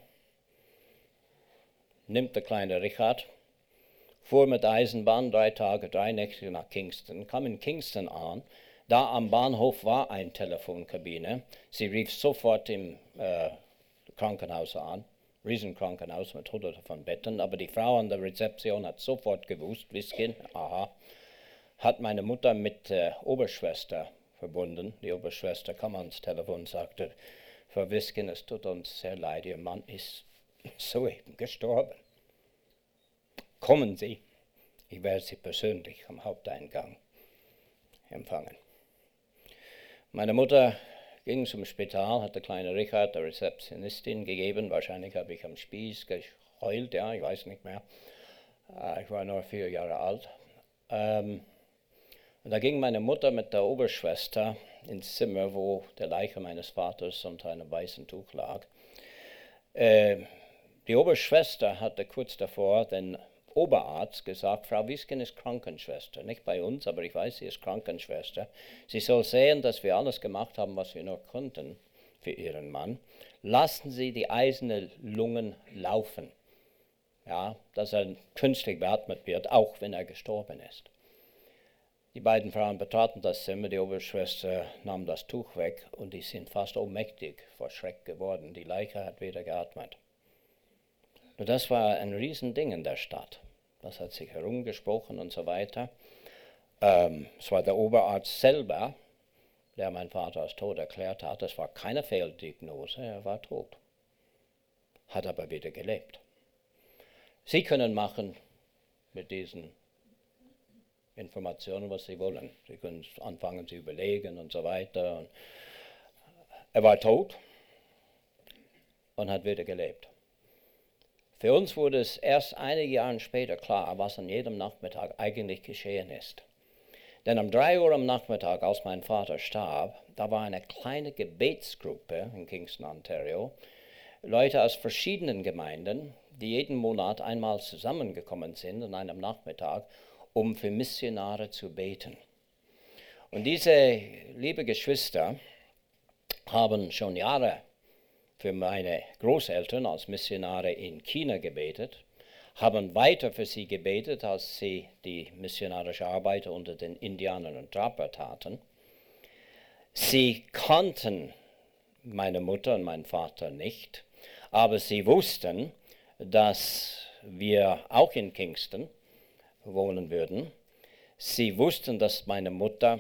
nimmt den kleinen Richard, fuhr mit der Eisenbahn 3 Tage, 3 Nächte nach Kingston, kam in Kingston an. Da am Bahnhof war eine Telefonkabine. Sie rief sofort im Krankenhaus an. Riesenkrankenhaus mit Hunderten von Betten, aber die Frau an der Rezeption hat sofort gewusst, Wiskin, aha, hat meine Mutter mit der Oberschwester verbunden. Die Oberschwester kam ans Telefon und sagte, Frau Wiskin, es tut uns sehr leid, Ihr Mann ist soeben gestorben. Kommen Sie, ich werde Sie persönlich am Haupteingang empfangen. Meine Mutter ging zum Spital, hat der kleine Richard der Rezeptionistin gegeben. Wahrscheinlich habe ich am Spieß geheult, ja, ich weiß nicht mehr. Ich war nur 4 Jahre alt. Und da ging meine Mutter mit der Oberschwester ins Zimmer, wo der Leiche meines Vaters unter einem weißen Tuch lag. Die Oberschwester hatte kurz davor den Oberarzt gesagt, Frau Wiskin ist Krankenschwester, nicht bei uns, aber ich weiß, sie ist Krankenschwester. Sie soll sehen, dass wir alles gemacht haben, was wir nur konnten für ihren Mann. Lassen Sie die eisernen Lungen laufen, ja, dass er künstlich beatmet wird, auch wenn er gestorben ist. Die beiden Frauen betraten das Zimmer, die Oberschwester nahm das Tuch weg und die sind fast ohnmächtig vor Schreck geworden. Die Leiche hat wieder geatmet. Und das war ein Riesending in der Stadt. Das hat sich herumgesprochen und so weiter. Es war der Oberarzt selber, der meinen Vater als tot erklärt hat. Es war keine Fehldiagnose, er war tot. Hat aber wieder gelebt. Sie können machen mit diesen Informationen, was Sie wollen. Sie können anfangen zu überlegen und so weiter. Und er war tot und hat wieder gelebt. Für uns wurde es erst einige Jahre später klar, was an jedem Nachmittag eigentlich geschehen ist. Denn um 3 Uhr am Nachmittag, als mein Vater starb, da war eine kleine Gebetsgruppe in Kingston, Ontario, Leute aus verschiedenen Gemeinden, die jeden Monat einmal zusammengekommen sind an einem Nachmittag, um für Missionare zu beten. Und diese liebe Geschwister haben schon Jahre für meine Großeltern als Missionare in China gebetet, haben weiter für sie gebetet, als sie die missionarische Arbeit unter den Indianern und Trapper taten. Sie kannten meine Mutter und meinen Vater nicht, aber sie wussten, dass wir auch in Kingston wohnen würden. Sie wussten, dass meine Mutter,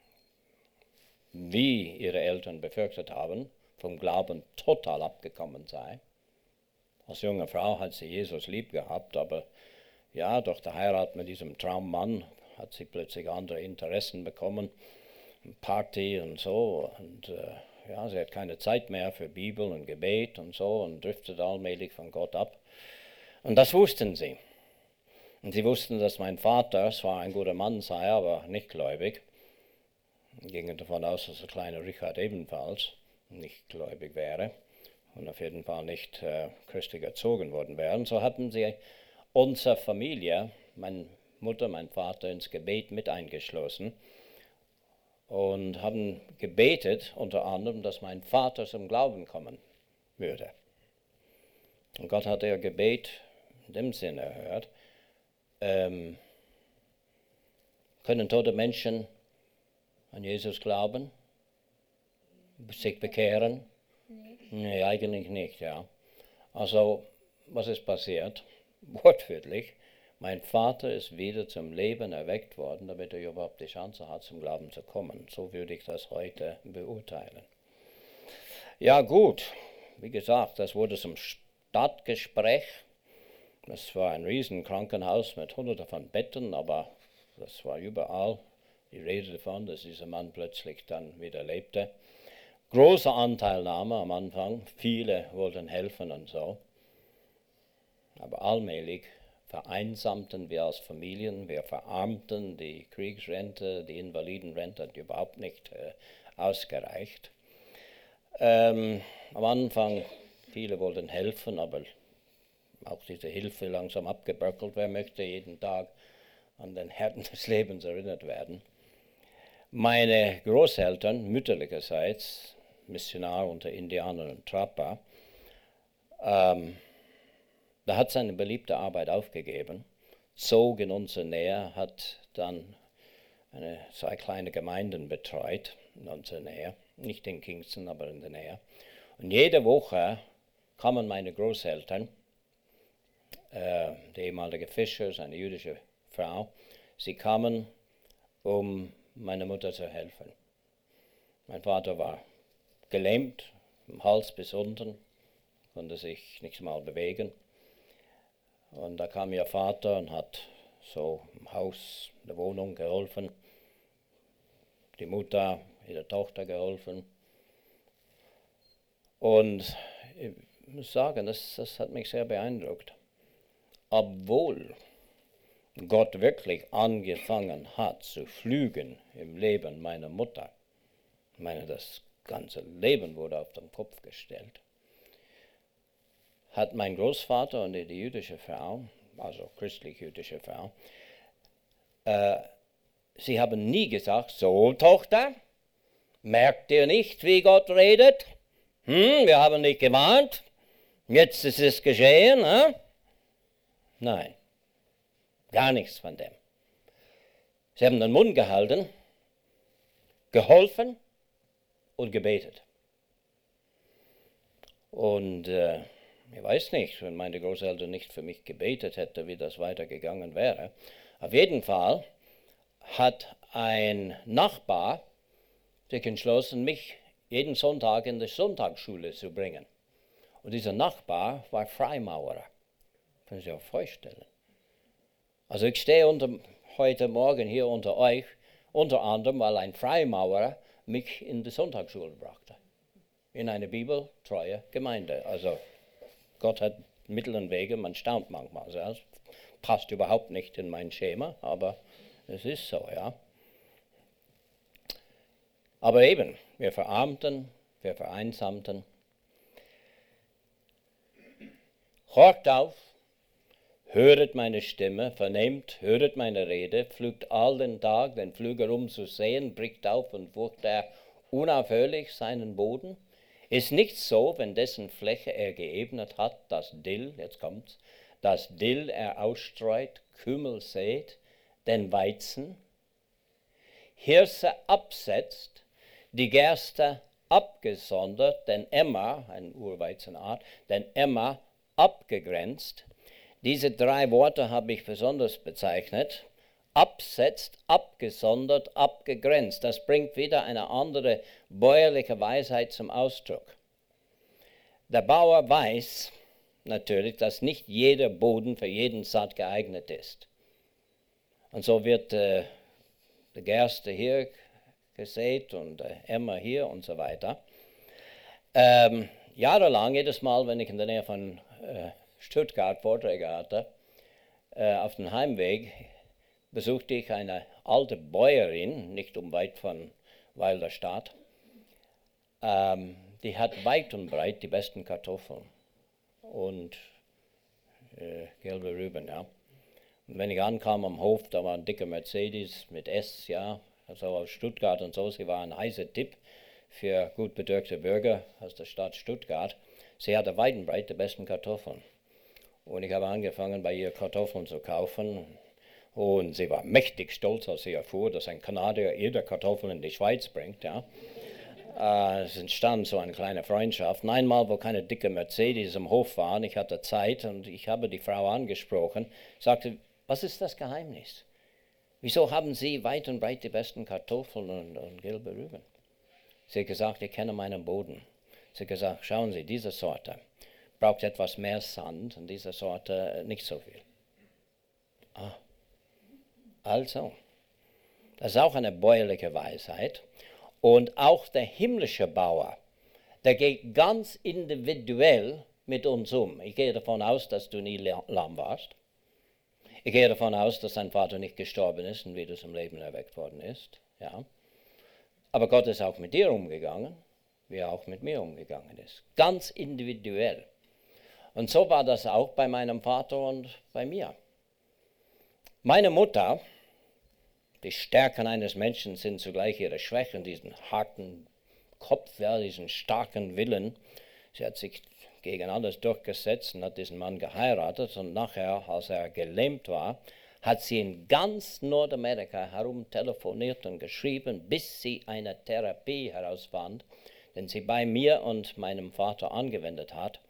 wie ihre Eltern befürchtet haben, vom Glauben total abgekommen sei. Als junge Frau hat sie Jesus lieb gehabt, aber ja, durch die Heirat mit diesem Traummann hat sie plötzlich andere Interessen bekommen, Party und so. Und ja, sie hat keine Zeit mehr für Bibel und Gebet und so und driftet allmählich von Gott ab. Und das wussten sie. Und sie wussten, dass mein Vater zwar ein guter Mann sei, aber nicht gläubig. Gingen davon aus, dass der kleine Richard ebenfalls nicht gläubig wäre und auf jeden Fall nicht christlich erzogen worden wären. So hatten sie unsere Familie, meine Mutter, mein Vater, ins Gebet mit eingeschlossen und haben gebetet, unter anderem, dass mein Vater zum Glauben kommen würde. Und Gott hat ihr Gebet in dem Sinne erhört. Können tote Menschen an Jesus glauben? Sich bekehren? Nee, eigentlich nicht, ja. Also, was ist passiert? Wortwörtlich, mein Vater ist wieder zum Leben erweckt worden, damit er überhaupt die Chance hat, zum Glauben zu kommen. So würde ich das heute beurteilen. Ja gut, wie gesagt, das wurde zum Stadtgespräch. Das war ein riesen Krankenhaus mit Hunderten von Betten, aber das war überall die Rede davon, dass dieser Mann plötzlich dann wieder lebte. Große Anteilnahme am Anfang, viele wollten helfen und so. Aber allmählich vereinsamten wir als Familien, wir verarmten, die Kriegsrente, die Invalidenrente hat überhaupt nicht ausgereicht. Am Anfang, viele wollten helfen, aber auch diese Hilfe langsam abgebröckelt. Wer möchte jeden Tag an den Härten des Lebens erinnert werden? Meine Großeltern, mütterlicherseits, Missionar unter Indianern und Trapper, da hat seine beliebte Arbeit aufgegeben, zog in unsere Nähe, hat dann 2 kleine Gemeinden betreut in unserer Nähe, nicht in Kingston, aber in der Nähe. Und jede Woche kamen meine Großeltern, der ehemalige Fischer, seine jüdische Frau, sie kamen, um meiner Mutter zu helfen. Mein Vater war gelähmt, vom Hals bis unten, konnte sich nicht mal bewegen. Und da kam ihr Vater und hat so im Haus, in der Wohnung geholfen, die Mutter, ihrer Tochter geholfen. Und ich muss sagen, das hat mich sehr beeindruckt. Obwohl Gott wirklich angefangen hat zu pflügen im Leben meiner Mutter, ich meine, das ganze Leben wurde auf den Kopf gestellt, hat mein Großvater und die jüdische Frau, also christlich-jüdische Frau, sie haben nie gesagt, so Tochter, merkt ihr nicht, wie Gott redet? Wir haben dich gewarnt, jetzt ist es geschehen. Nein, gar nichts von dem. Sie haben den Mund gehalten, geholfen und gebetet. Und ich weiß nicht, wenn meine Großeltern nicht für mich gebetet hätten, wie das weitergegangen wäre. Auf jeden Fall hat ein Nachbar sich entschlossen, mich jeden Sonntag in die Sonntagsschule zu bringen. Und dieser Nachbar war Freimaurer. Können Sie sich auch vorstellen. Also ich stehe heute Morgen hier unter euch, unter anderem, weil ein Freimaurer mich in die Sonntagsschule brachte. In eine bibeltreue Gemeinde. Also Gott hat mittleren Wege, man staunt manchmal. Also das passt überhaupt nicht in mein Schema, aber es ist so, ja. Aber eben, wir verarmten, wir vereinsamten. Horcht auf, höret meine Stimme, vernehmt, höret meine Rede, pflügt all den Tag den Pflüger um zu sehen, bricht auf und furcht er unaufhörlich seinen Boden. Ist nicht so, wenn dessen Fläche er geebnet hat, das Dill, jetzt kommt's, das Dill er ausstreut, Kümmel sät, den Weizen, Hirse absetzt, die Gerste abgesondert, den Emmer, eine Urweizenart, den Emmer abgegrenzt. Diese drei Worte habe ich besonders bezeichnet. Absetzt, abgesondert, abgegrenzt. Das bringt wieder eine andere bäuerliche Weisheit zum Ausdruck. Der Bauer weiß natürlich, dass nicht jeder Boden für jeden Saat geeignet ist. Und so wird die Gerste hier gesät und der Emmer hier und so weiter. Jahrelang, jedes Mal, wenn ich in der Nähe von Stuttgart Vorträge hatte, auf dem Heimweg besuchte ich eine alte Bäuerin, nicht unweit von Weilerstadt. Die hat weit und breit die besten Kartoffeln und gelbe Rüben, ja. Und wenn ich ankam am Hof, da war ein dicker Mercedes mit S, ja, also aus Stuttgart und so. Sie war ein heißer Tipp für gut bedürfte Bürger aus der Stadt Stuttgart. Sie hatte weit und breit die besten Kartoffeln. Und ich habe angefangen, bei ihr Kartoffeln zu kaufen. Und sie war mächtig stolz, als sie erfuhr, dass ein Kanadier ihre Kartoffeln in die Schweiz bringt. Ja. Es entstand so eine kleine Freundschaft. Und einmal, wo keine dicke Mercedes im Hof waren, ich hatte Zeit und ich habe die Frau angesprochen, sagte, was ist das Geheimnis? Wieso haben Sie weit und breit die besten Kartoffeln und gelbe Rüben? Sie hat gesagt, ich kenne meinen Boden. Sie hat gesagt, schauen Sie, diese Sorte braucht etwas mehr Sand und diese Sorte nicht so viel. Also, das ist auch eine bäuerliche Weisheit. Und auch der himmlische Bauer, der geht ganz individuell mit uns um. Ich gehe davon aus, dass du nie lahm warst. Ich gehe davon aus, dass dein Vater nicht gestorben ist und wieder zum Leben erweckt worden ist. Ja. Aber Gott ist auch mit dir umgegangen, wie er auch mit mir umgegangen ist. Ganz individuell. Und so war das auch bei meinem Vater und bei mir. Meine Mutter, die Stärken eines Menschen sind zugleich ihre Schwächen, diesen harten Kopf, ja, diesen starken Willen. Sie hat sich gegen alles durchgesetzt und hat diesen Mann geheiratet. Und nachher, als er gelähmt war, hat sie in ganz Nordamerika herum telefoniert und geschrieben, bis sie eine Therapie herausfand, den sie bei mir und meinem Vater angewendet hat.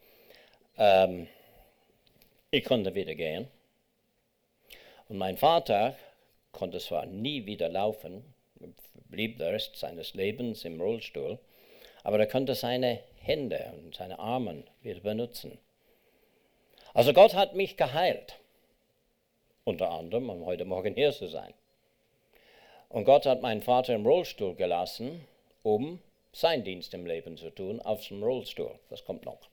Ich konnte wieder gehen. Und mein Vater konnte zwar nie wieder laufen, blieb der Rest seines Lebens im Rollstuhl, aber er konnte seine Hände und seine Arme wieder benutzen. Also Gott hat mich geheilt, unter anderem, um heute Morgen hier zu sein. Und Gott hat meinen Vater im Rollstuhl gelassen, um seinen Dienst im Leben zu tun, auf dem Rollstuhl. Das kommt noch.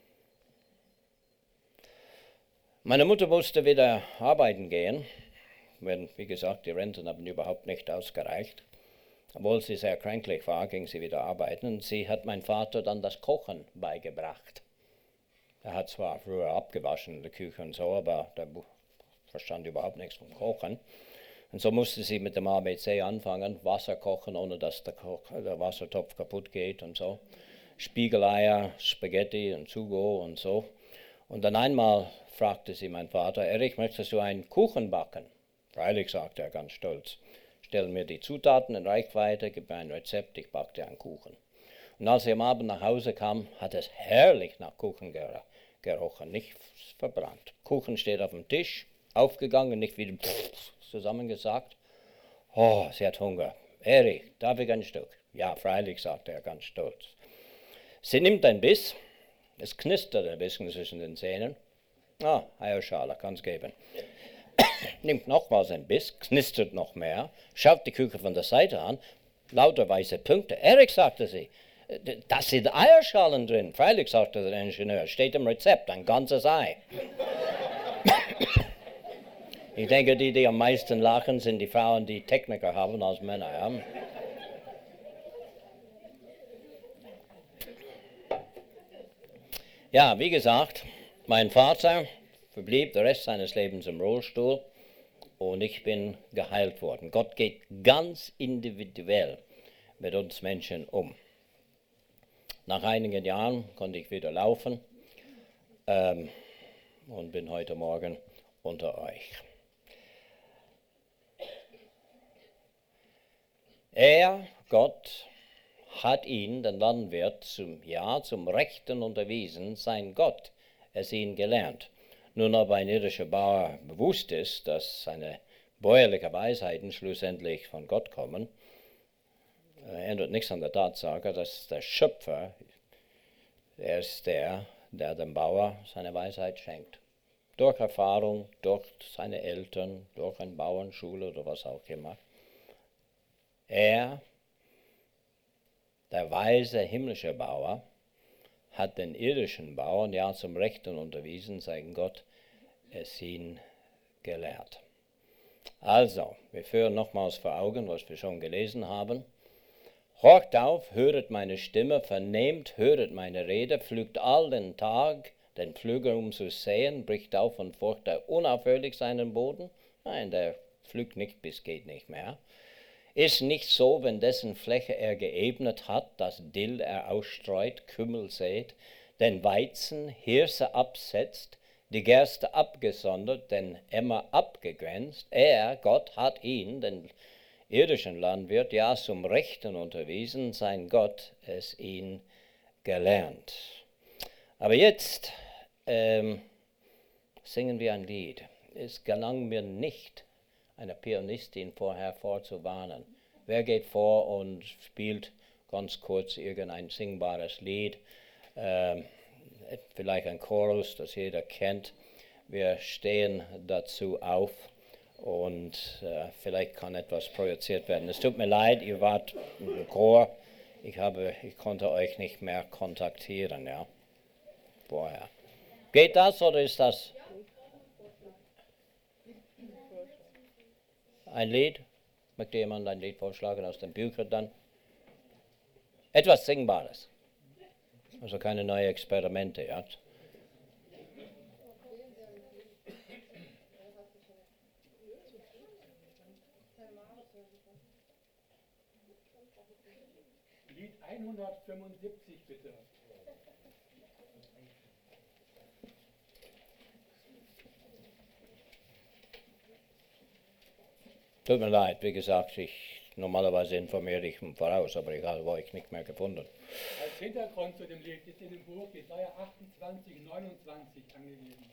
Meine Mutter musste wieder arbeiten gehen, wenn, wie gesagt, die Renten haben überhaupt nicht ausgereicht. Obwohl sie sehr kränklich war, ging sie wieder arbeiten und sie hat meinem Vater dann das Kochen beigebracht. Er hat zwar früher abgewaschen in der Küche und so, aber der verstand überhaupt nichts vom Kochen. Und so musste sie mit dem ABC anfangen, Wasser kochen, ohne dass der Wassertopf kaputt geht und so. Spiegeleier, Spaghetti und Sugo und so. Und dann einmal fragte sie mein Vater, Erich, möchtest du einen Kuchen backen? Freilich, sagte er ganz stolz. Stell mir die Zutaten in Reichweite, gib mir ein Rezept, ich backte einen Kuchen. Und als sie am Abend nach Hause kam, hat es herrlich nach Kuchen gerochen, nicht verbrannt. Kuchen steht auf dem Tisch, aufgegangen, nicht wieder zusammengesagt. Oh, sie hat Hunger. Erich, darf ich ein Stück? Ja, freilich, sagte er ganz stolz. Sie nimmt ein Biss, es knistert ein bisschen zwischen den Zähnen. Eierschale, kann's geben. Nimmt nochmals ein Biss, knistert noch mehr, schaut die Küche von der Seite an, lauter weiße Punkte. Erich, sagte sie, Da sind Eierschalen drin. Freilich, sagte der Ingenieur, steht im Rezept, ein ganzes Ei. Ich denke, die am meisten lachen, sind die Frauen, die Techniker haben als Männer. Ja? Ja, wie gesagt, mein Vater verblieb den Rest seines Lebens im Rollstuhl und ich bin geheilt worden. Gott geht ganz individuell mit uns Menschen um. Nach einigen Jahren konnte ich wieder laufen und bin heute Morgen unter euch. Gott, hat ihn, den Landwirt, zum Rechten unterwiesen, sein Gott es ihn gelernt. Nun ob ein irdischer Bauer bewusst ist, dass seine bäuerlichen Weisheiten schlussendlich von Gott kommen, ändert nichts an der Tatsache, dass der Schöpfer, er ist der dem Bauer seine Weisheit schenkt. Durch Erfahrung, durch seine Eltern, durch eine Bauernschule oder was auch immer. Der weise himmlische Bauer, hat den irdischen Bauern zum Rechten unterwiesen, sein Gott es ihn gelehrt. Also, wir führen nochmals vor Augen, was wir schon gelesen haben. Horcht auf, höret meine Stimme, vernehmt, höret meine Rede, pflügt all den Tag den Pflüger zu säen, bricht auf und furcht er unaufhörlich seinen Boden? Nein, der pflügt nicht bis geht nicht mehr. Ist nicht so, wenn dessen Fläche er geebnet hat, das Dill er ausstreut, Kümmel sät, den Weizen, Hirse absetzt, die Gerste abgesondert, den Emmer abgegrenzt. Gott, hat ihn, den irdischen Landwirt, zum Rechten unterwiesen, sein Gott es ihn gelernt. Aber jetzt singen wir ein Lied. Es gelang mir nicht, eine Pianistin vorher vorzuwarnen. Wer geht vor und spielt ganz kurz irgendein singbares Lied, vielleicht ein Chorus, das jeder kennt. Wir stehen dazu auf und vielleicht kann etwas projiziert werden. Es tut mir leid, ihr wart im Chor, ich konnte euch nicht mehr kontaktieren, vorher. Geht das oder ist das ein Lied? Möchte jemand ein Lied vorschlagen aus dem Büchern dann? Etwas Singbares. Also keine neuen Experimente, Lied 175 bitte. Tut mir leid, wie gesagt, normalerweise informiere ich voraus, aber ich habe euch nicht mehr gefunden. Als Hintergrund zu dem Lied ist in dem Buch Jesaja 28, 29 angegeben.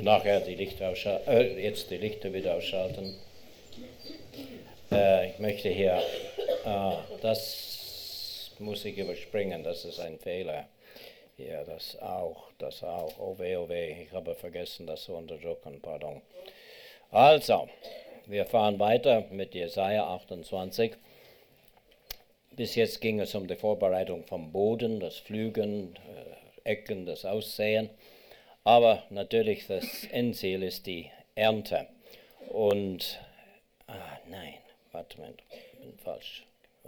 nachher die Lichter jetzt die Lichter wieder ausschalten. Ich möchte hier, das muss ich überspringen, das ist ein Fehler. Ja, das auch. Oh weh, ich habe vergessen, das zu unterdrücken, pardon. Also, wir fahren weiter mit Jesaja 28. Bis jetzt ging es um die Vorbereitung vom Boden, das Pflügen, Ecken, das Aussehen. Aber natürlich das Endziel ist die Ernte. Und, nein, warte mal, ich bin falsch.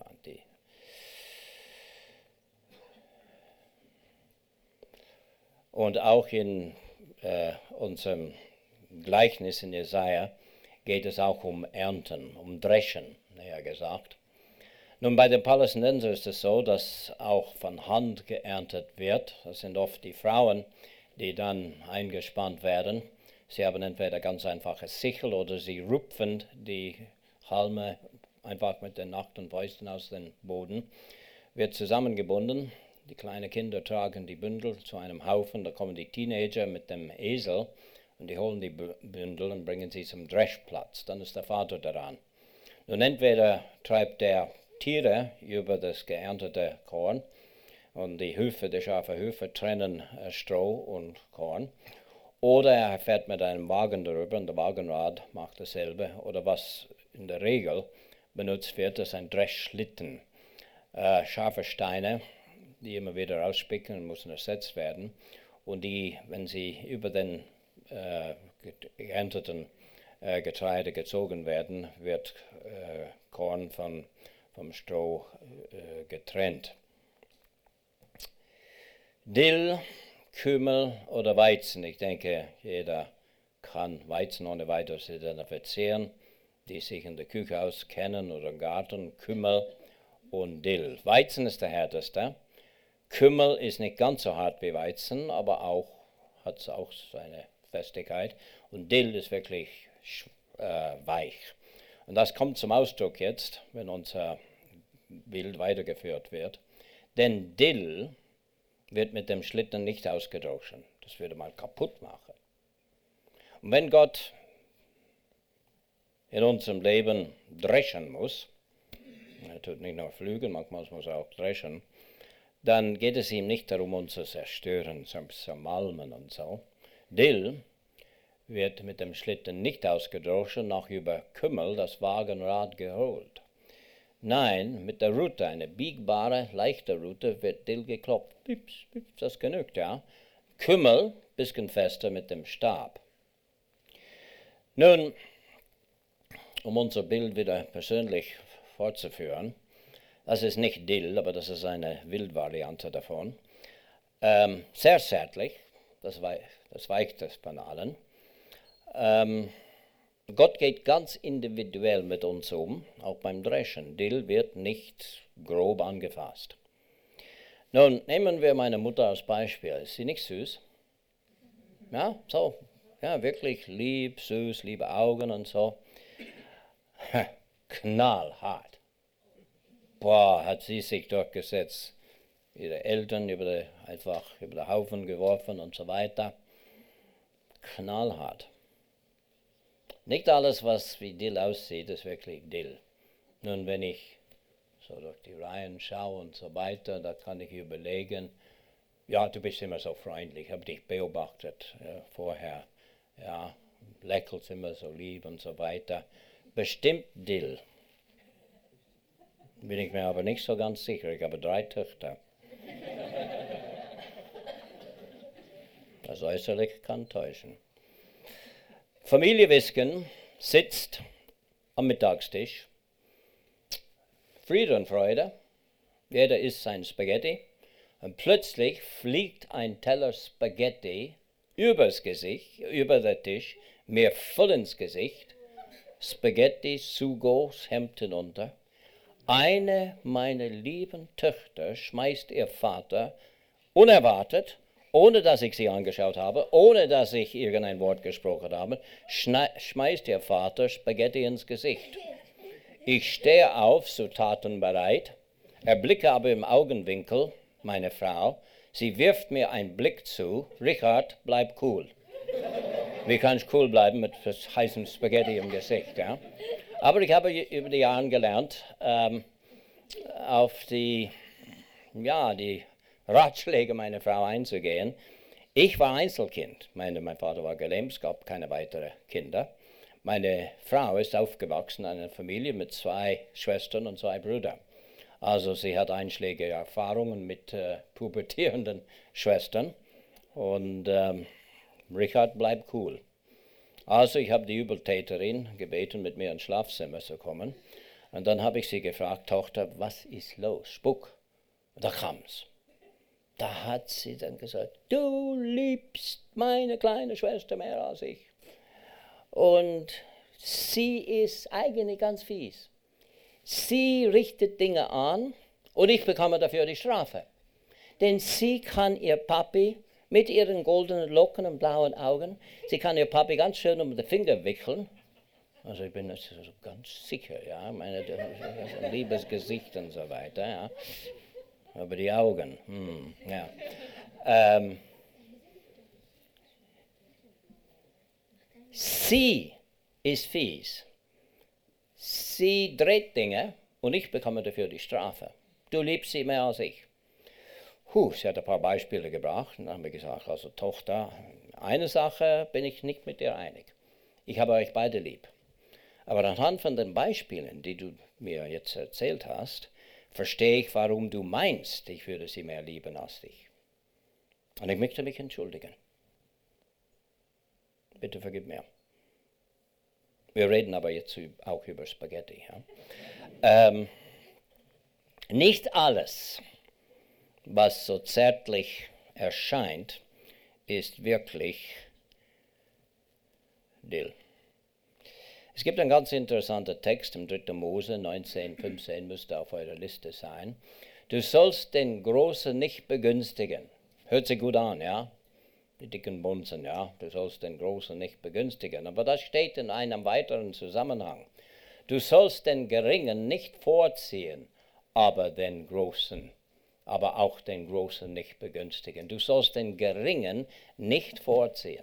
Und auch in unserem Gleichnis in Jesaja geht es auch um Ernten, um Dreschen, näher gesagt. Nun, bei den Palästinensern ist es so, dass auch von Hand geerntet wird. Das sind oft die Frauen, die dann eingespannt werden. Sie haben entweder ganz einfache Sichel oder sie rupfen die Halme einfach mit den nackten Fäusten aus dem Boden. Wird zusammengebunden. Die kleinen Kinder tragen die Bündel zu einem Haufen, da kommen die Teenager mit dem Esel und die holen die Bündel und bringen sie zum Dreschplatz. Dann ist der Vater daran. Nun entweder treibt der Tiere über das geerntete Korn und die scharfe Höfe trennen Stroh und Korn, oder er fährt mit einem Wagen darüber und der Wagenrad macht dasselbe, oder was in der Regel benutzt wird, ist ein Dreschschlitten. Scharfe Steine, die immer wieder rauspicken und müssen ersetzt werden. Und die, wenn sie über den geernteten Getreide gezogen werden, wird Korn vom Stroh getrennt. Dill, Kümmel oder Weizen. Ich denke, jeder kann Weizen ohne weiteres identifizieren, die sich in der Küche auskennen oder im Garten. Kümmel und Dill. Weizen ist der härteste. Kümmel ist nicht ganz so hart wie Weizen, aber hat auch seine Festigkeit. Und Dill ist wirklich weich. Und das kommt zum Ausdruck jetzt, wenn unser Bild weitergeführt wird. Denn Dill wird mit dem Schlitten nicht ausgedroschen. Das würde man kaputt machen. Und wenn Gott in unserem Leben dreschen muss, er tut nicht nur pflügen, manchmal muss er auch dreschen, dann geht es ihm nicht darum, uns zu zerstören, zu zermalmen und so. Dill wird mit dem Schlitten nicht ausgedroschen, noch über Kümmel das Wagenrad geholt. Nein, mit der Rute, eine biegbare, leichte Rute, wird Dill geklopft. Pips, pips, das genügt, ja. Kümmel, bisschen fester mit dem Stab. Nun, um unser Bild wieder persönlich fortzuführen, das ist nicht Dill, aber das ist eine Wildvariante davon. Sehr zärtlich, das weichste von allen. Gott geht ganz individuell mit uns um, auch beim Dreschen. Dill wird nicht grob angefasst. Nun, nehmen wir meine Mutter als Beispiel. Ist sie nicht süß? Ja, so. Ja, wirklich lieb, süß, liebe Augen und so. Knallhart. Boah, hat sie sich durchgesetzt. Ihre Eltern einfach über den Haufen geworfen und so weiter. Knallhart. Nicht alles, was wie Dill aussieht, ist wirklich Dill. Nun, wenn ich so durch die Reihen schaue und so weiter, da kann ich überlegen, ja, du bist immer so freundlich, ich habe dich beobachtet vorher, ja, lächelst immer so lieb und so weiter. Bestimmt Dill. Bin ich mir aber nicht so ganz sicher, ich habe 3 Töchter. Das Äußerliche kann täuschen. Familie Wisken sitzt am Mittagstisch. Friede und Freude. Jeder isst sein Spaghetti. Und plötzlich fliegt ein Teller Spaghetti übers Gesicht, über den Tisch, mir voll ins Gesicht. Spaghetti, Sugos, Hemd hinunter. Eine meiner lieben Töchter schmeißt ihr Vater unerwartet, ohne dass ich sie angeschaut habe, ohne dass ich irgendein Wort gesprochen habe, schmeißt ihr Vater Spaghetti ins Gesicht. Ich stehe auf, zu Taten bereit, erblicke aber im Augenwinkel meine Frau. Sie wirft mir einen Blick zu. Richard, bleib cool. Wie kann ich cool bleiben mit heißem Spaghetti im Gesicht? Ja? Aber ich habe über die Jahre gelernt, auf die Ratschläge meiner Frau einzugehen. Ich war Einzelkind. Mein Vater war gelähmt, es gab keine weiteren Kinder. Meine Frau ist aufgewachsen in einer Familie mit 2 Schwestern und 2 Brüdern. Also sie hat einschlägige Erfahrungen mit pubertierenden Schwestern. Und Richard bleibt cool. Also ich habe die Übeltäterin gebeten, mit mir ins Schlafzimmer zu kommen. Und dann habe ich sie gefragt, Tochter, was ist los? Spuck. Da kam's. Da hat sie dann gesagt, du liebst meine kleine Schwester mehr als ich. Und sie ist eigentlich ganz fies. Sie richtet Dinge an und ich bekomme dafür die Strafe. Denn sie kann ihr Papi mit ihren goldenen Locken und blauen Augen, sie kann ihr Papi ganz schön um den Finger wickeln. Also ich bin jetzt ganz sicher, ja, ein liebes Gesicht und so weiter, ja. Aber die Augen, ja. Sie ist fies. Sie dreht Dinge und ich bekomme dafür die Strafe. Du liebst sie mehr als ich. Sie hat ein paar Beispiele gebracht und dann haben wir gesagt, also Tochter, eine Sache bin ich nicht mit dir einig. Ich habe euch beide lieb. Aber anhand von den Beispielen, die du mir jetzt erzählt hast, verstehe ich, warum du meinst, ich würde sie mehr lieben als dich. Und ich möchte mich entschuldigen. Bitte vergib mir. Wir reden aber jetzt auch über Spaghetti. Ja? Nicht alles, was so zärtlich erscheint, ist wirklich Dill. Es gibt einen ganz interessanten Text im 3. Mose 19,15, müsste auf eurer Liste sein. Du sollst den Großen nicht begünstigen. Hört sich gut an, ja? Die dicken Bunsen, ja? Du sollst den Großen nicht begünstigen. Aber das steht in einem weiteren Zusammenhang. Du sollst den Geringen nicht vorziehen, aber auch den Großen nicht begünstigen. Du sollst den Geringen nicht vorziehen.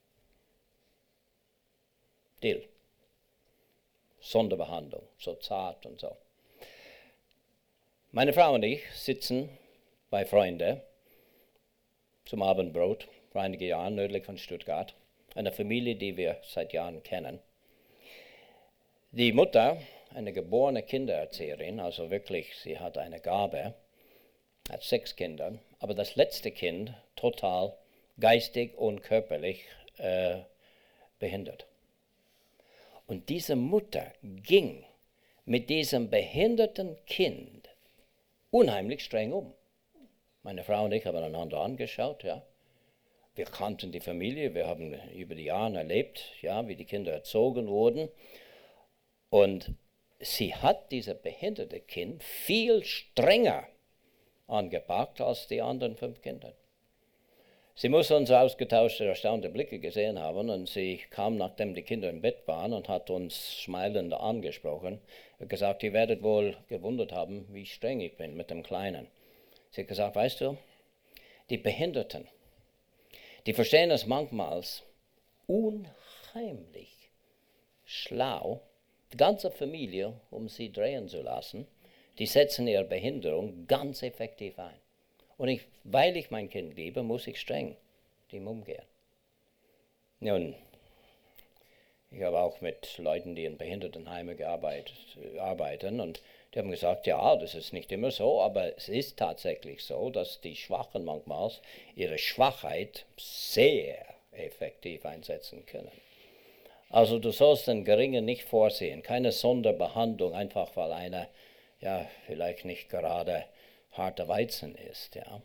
Deal. Sonderbehandlung, so zart und so. Meine Frau und ich sitzen bei Freunden zum Abendbrot vor einigen Jahren nördlich von Stuttgart, einer Familie, die wir seit Jahren kennen. Die Mutter, eine geborene Kindererzieherin, also wirklich, sie hat eine Gabe, hat 6 Kinder, aber das letzte Kind total geistig und körperlich behindert. Und diese Mutter ging mit diesem behinderten Kind unheimlich streng um. Meine Frau und ich haben einander angeschaut, ja. Wir kannten die Familie, wir haben über die Jahre erlebt, ja, wie die Kinder erzogen wurden. Und sie hat dieses behinderte Kind viel strenger angepackt als die anderen 5 Kinder. Sie muss uns ausgetauschte, erstaunte Blicke gesehen haben und sie kam, nachdem die Kinder im Bett waren und hat uns schmeichelnd angesprochen und gesagt, ihr werdet wohl gewundert haben, wie streng ich bin mit dem Kleinen. Sie hat gesagt, weißt du, die Behinderten, die verstehen es manchmal unheimlich schlau, die ganze Familie, um sie drehen zu lassen, die setzen ihre Behinderung ganz effektiv ein. Und weil ich mein Kind liebe, muss ich streng mit ihm umgehen. Nun, ich habe auch mit Leuten, die in Behindertenheimen arbeiten und die haben gesagt, ja, das ist nicht immer so, aber es ist tatsächlich so, dass die Schwachen manchmal ihre Schwachheit sehr effektiv einsetzen können. Also du sollst den Geringen nicht vorsehen, keine Sonderbehandlung, einfach weil einer ja vielleicht nicht gerade harter Weizen ist. Ja.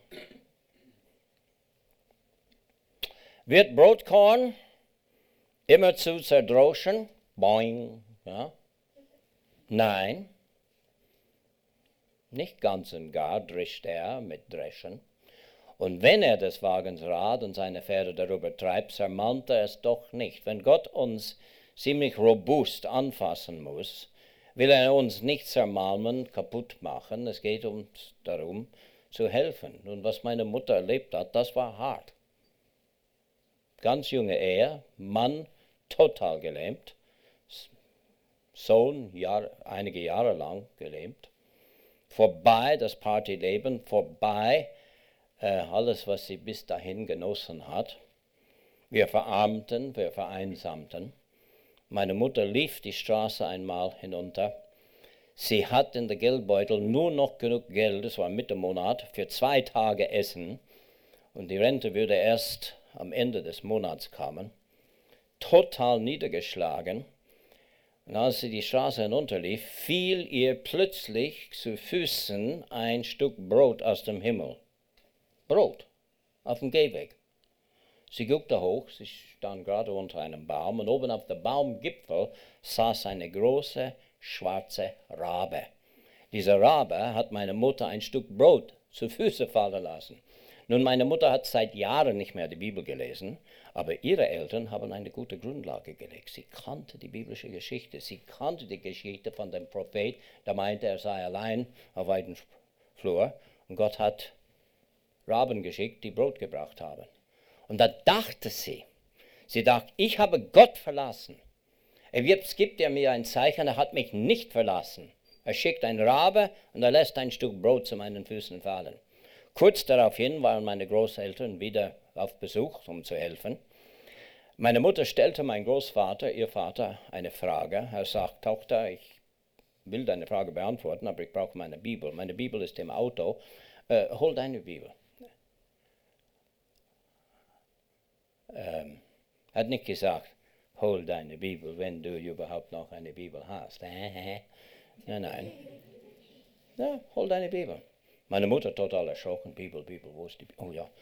Wird Brotkorn immerzu zerdroschen? Boing. Ja. Nein, nicht ganz und gar drischt er mit Dreschen. Und wenn er des Wagens Rad und seine Pferde darüber treibt, zermalmt er es doch nicht. Wenn Gott uns ziemlich robust anfassen muss, will er uns nicht zermalmen, kaputt machen. Es geht uns darum, zu helfen. Und was meine Mutter erlebt hat, das war hart. ganz junge Ehe, Mann total gelähmt, Sohn einige Jahre lang gelähmt. Vorbei das Partyleben, vorbei alles, was sie bis dahin genossen hat. Wir verarmten, wir vereinsamten. Meine Mutter lief die Straße einmal hinunter. Sie hat in der Geldbeutel nur noch genug Geld, es war Mitte Monat, für 2 Tage Essen. Und die Rente würde erst am Ende des Monats kommen. Total niedergeschlagen. Und als sie die Straße hinunterlief, fiel ihr plötzlich zu Füßen ein Stück Brot aus dem Himmel. Brot auf dem Gehweg. Sie guckte hoch, sie stand gerade unter einem Baum und oben auf dem Baumgipfel saß eine große schwarze Rabe. Dieser Rabe hat meine Mutter ein Stück Brot zu Füßen fallen lassen. Nun, meine Mutter hat seit Jahren nicht mehr die Bibel gelesen, aber ihre Eltern haben eine gute Grundlage gelegt. Sie kannte die biblische Geschichte, sie kannte die Geschichte von dem Prophet, der meinte, er sei allein auf weiten Flur und Gott hat Raben geschickt, die Brot gebracht haben. Und da dachte sie dachte, ich habe Gott verlassen. Jetzt gibt er mir ein Zeichen, er hat mich nicht verlassen. Er schickt einen Rabe und er lässt ein Stück Brot zu meinen Füßen fallen. Kurz daraufhin waren meine Großeltern wieder auf Besuch, um zu helfen. Meine Mutter stellte meinem Großvater, ihr Vater, eine Frage. Er sagt, Tochter, ich will deine Frage beantworten, aber ich brauche meine Bibel. Meine Bibel ist im Auto. Hol deine Bibel. Er hat nicht gesagt, hol deine Bibel, wenn du überhaupt noch eine Bibel hast. Nein. Ja, hol deine Bibel. Meine Mutter total erschrocken, Bibel, wo ist die Bibel? Oh ja,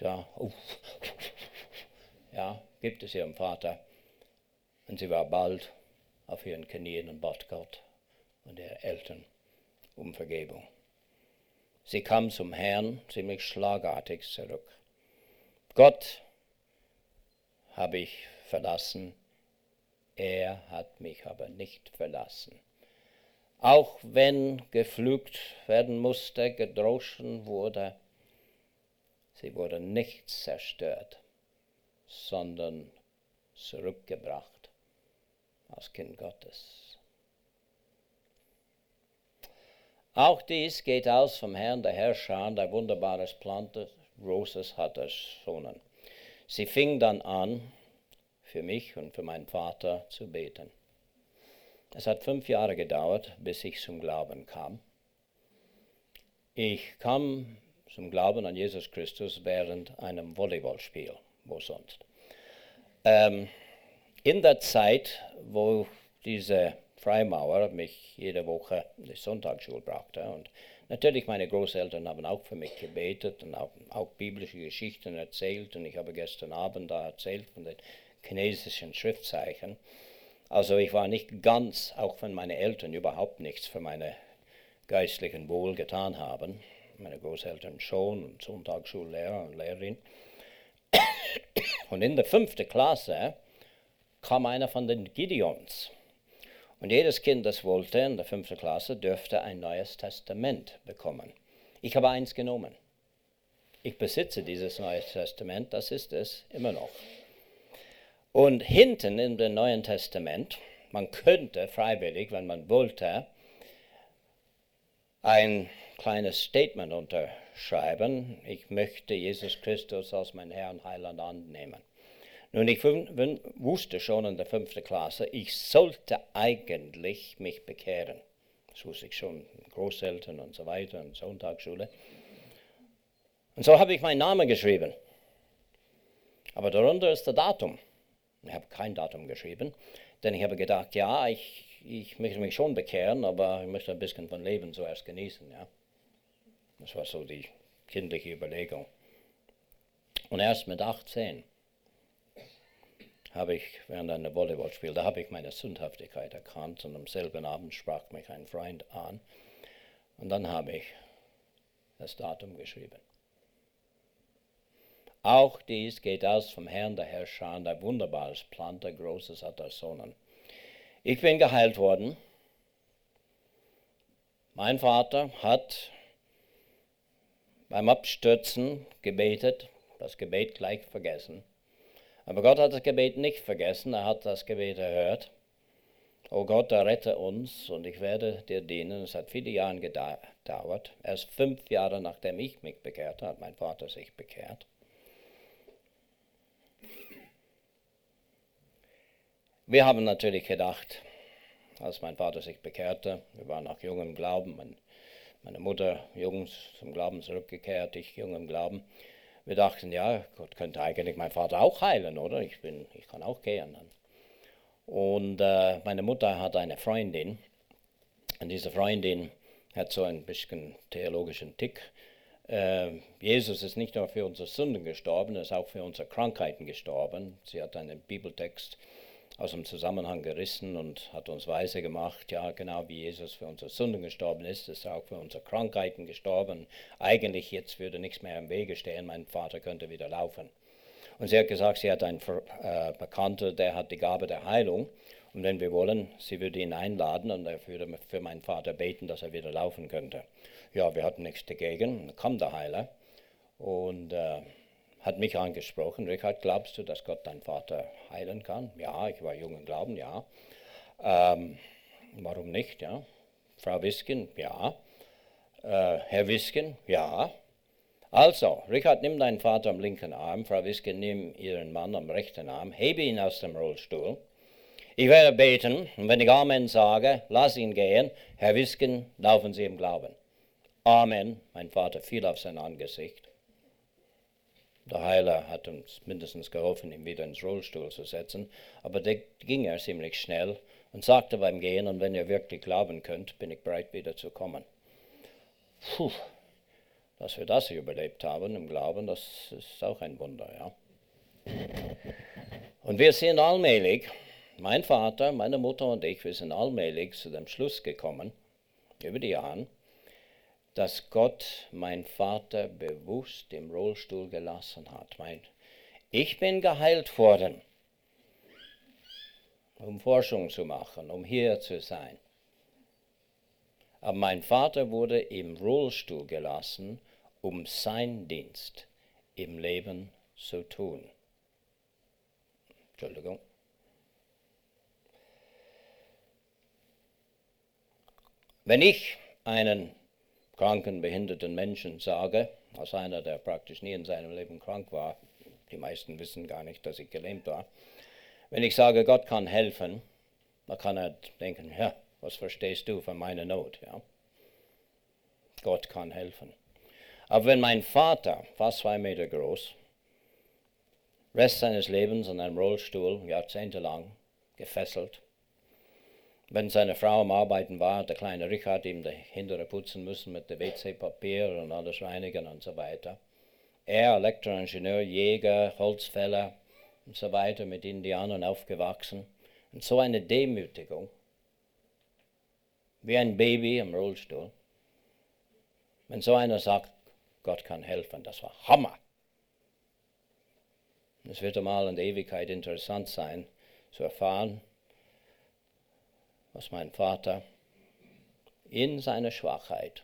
ja, gibt es ihrem Vater. Und sie war bald auf ihren Knien und bat Gott und ihre Eltern um Vergebung. Sie kam zum Herrn ziemlich schlagartig zurück. Gott habe ich verlassen, er hat mich aber nicht verlassen. Auch wenn gepflügt werden musste, gedroschen wurde, sie wurde nicht zerstört, sondern zurückgebracht als Kind Gottes. Auch dies geht aus vom Herrn der Herrscher, der Wunderbares plante, Großes hat ersonnen. Sie fing dann an, für mich und für meinen Vater zu beten. Es hat 5 Jahre gedauert, bis ich zum Glauben kam. Ich kam zum Glauben an Jesus Christus während einem Volleyballspiel, wo sonst. In der Zeit, wo diese Freimaurer mich jede Woche in die Sonntagsschule brachte und natürlich meine Großeltern haben auch für mich gebetet und auch biblische Geschichten erzählt und ich habe gestern Abend da erzählt von den chinesischen Schriftzeichen. Also ich war nicht ganz, auch wenn meine Eltern überhaupt nichts für meine geistlichen Wohl getan haben. Meine Großeltern schon und Sonntagsschullehrer und Lehrerin. Und in der 5. Klasse kam einer von den Gideons. Und jedes Kind, das wollte, in der 5. Klasse, dürfte ein Neues Testament bekommen. Ich habe eins genommen. Ich besitze dieses Neue Testament, das ist es immer noch. Und hinten in dem Neuen Testament, man könnte freiwillig, wenn man wollte, ein kleines Statement unterschreiben. Ich möchte Jesus Christus als mein Herr und Heiland annehmen. Nun, ich wusste schon in der 5. Klasse, ich sollte eigentlich mich bekehren. Das wusste ich schon, Großeltern und so weiter und Sonntagsschule. Und so habe ich meinen Namen geschrieben. Aber darunter ist das Datum. Ich habe kein Datum geschrieben, denn ich habe gedacht, ja, ich möchte mich schon bekehren, aber ich möchte ein bisschen von Leben zuerst genießen. Ja. Das war so die kindliche Überlegung. Und erst mit 18 habe ich während einem Volleyballspiel, da habe ich meine Sündhaftigkeit erkannt und am selben Abend sprach mich ein Freund an und dann habe ich das Datum geschrieben. Auch dies geht aus vom Herrn der Herrscher, der Wunderbares plante, Großes hat ersonnen. Ich bin geheilt worden. Mein Vater hat beim Abstürzen gebetet, das Gebet gleich vergessen. Aber Gott hat das Gebet nicht vergessen, er hat das Gebet erhört. O Gott, errette uns und ich werde dir dienen. Es hat viele Jahre gedauert. Erst 5 Jahre nachdem ich mich bekehrte, hat mein Vater sich bekehrt. Wir haben natürlich gedacht, als mein Vater sich bekehrte, wir waren noch jung im Glauben, meine Mutter jung zum Glauben zurückgekehrt, ich jung im Glauben. Wir dachten, ja, Gott könnte eigentlich meinen Vater auch heilen, oder? Ich kann auch gehen. Und meine Mutter hat eine Freundin, und diese Freundin hat so ein bisschen theologischen Tick. Jesus ist nicht nur für unsere Sünden gestorben, er ist auch für unsere Krankheiten gestorben. Sie hat einen Bibeltext aus dem Zusammenhang gerissen und hat uns weise gemacht, ja, genau wie Jesus für unsere Sünden gestorben ist er auch für unsere Krankheiten gestorben. Eigentlich jetzt würde nichts mehr im Wege stehen, mein Vater könnte wieder laufen. Und sie hat gesagt, sie hat einen Bekannten, der hat die Gabe der Heilung. Und wenn wir wollen, sie würde ihn einladen und er würde für meinen Vater beten, dass er wieder laufen könnte. Ja, wir hatten nichts dagegen. Dann kam der Heiler und hat mich angesprochen. Richard, glaubst du, dass Gott deinen Vater heilen kann? Ja, ich war jung im Glauben, ja. Warum nicht, ja? Frau Wisken, ja. Herr Wisken, ja. Also, Richard, nimm deinen Vater am linken Arm, Frau Wiske, nimm ihren Mann am rechten Arm, hebe ihn aus dem Rollstuhl. Ich werde beten und wenn ich Amen sage, lass ihn gehen. Herr Wisken, laufen Sie im Glauben. Amen. Mein Vater fiel auf sein Angesicht. Der Heiler hat uns mindestens geholfen, ihn wieder ins Rollstuhl zu setzen, aber da ging er ziemlich schnell und sagte beim Gehen, und wenn ihr wirklich glauben könnt, bin ich bereit, wieder zu kommen. Puh. Dass wir das überlebt haben im Glauben, das ist auch ein Wunder, ja. Und wir sind allmählich, mein Vater, meine Mutter und ich, wir sind allmählich zu dem Schluss gekommen, über die Jahre, dass Gott mein Vater bewusst im Rollstuhl gelassen hat. Ich bin geheilt worden, um Forschung zu machen, um hier zu sein. Aber mein Vater wurde im Rollstuhl gelassen, um seinen Dienst im Leben zu tun. Entschuldigung. Wenn ich einen kranken, behinderten Menschen sage, als einer, der praktisch nie in seinem Leben krank war, die meisten wissen gar nicht, dass ich gelähmt war, wenn ich sage, Gott kann helfen, dann kann er denken, ja, was verstehst du von meiner Not? Ja? Gott kann helfen. Aber wenn mein Vater, fast 2 Meter groß, Rest seines Lebens in einem Rollstuhl, jahrzehntelang gefesselt, wenn seine Frau am Arbeiten war, der kleine Richard ihm die Hände putzen müssen mit dem WC-Papier und alles reinigen und so weiter. Er, Elektroingenieur, Jäger, Holzfäller und so weiter, mit Indianern aufgewachsen. Und so eine Demütigung, wie ein Baby im Rollstuhl. Wenn so einer sagt, Gott kann helfen, das war Hammer. Es wird einmal in der Ewigkeit interessant sein, zu erfahren, was mein Vater in seiner Schwachheit,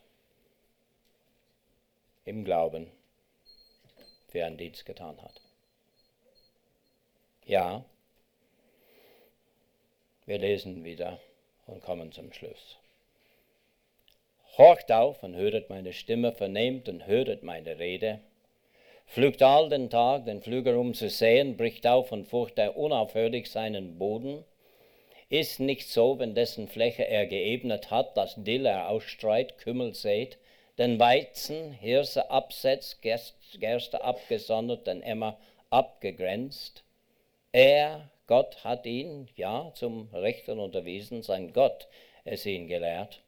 im Glauben, für einen Dienst getan hat. Ja, wir lesen wieder und kommen zum Schluss. Horcht auf und höret meine Stimme, vernehmt und höret meine Rede. Pflügt all den Tag den Pflüger um zu säen, bricht auf und furcht er unaufhörlich seinen Boden. Ist nicht so, wenn dessen Fläche er geebnet hat, dass Dill er ausstreut, Kümmel sät, den Weizen, Hirse absetzt, Gerste abgesondert, den Emmer abgegrenzt. Er, Gott, hat ihn, ja, zum Rechten unterwiesen, sein Gott es ihn gelehrt.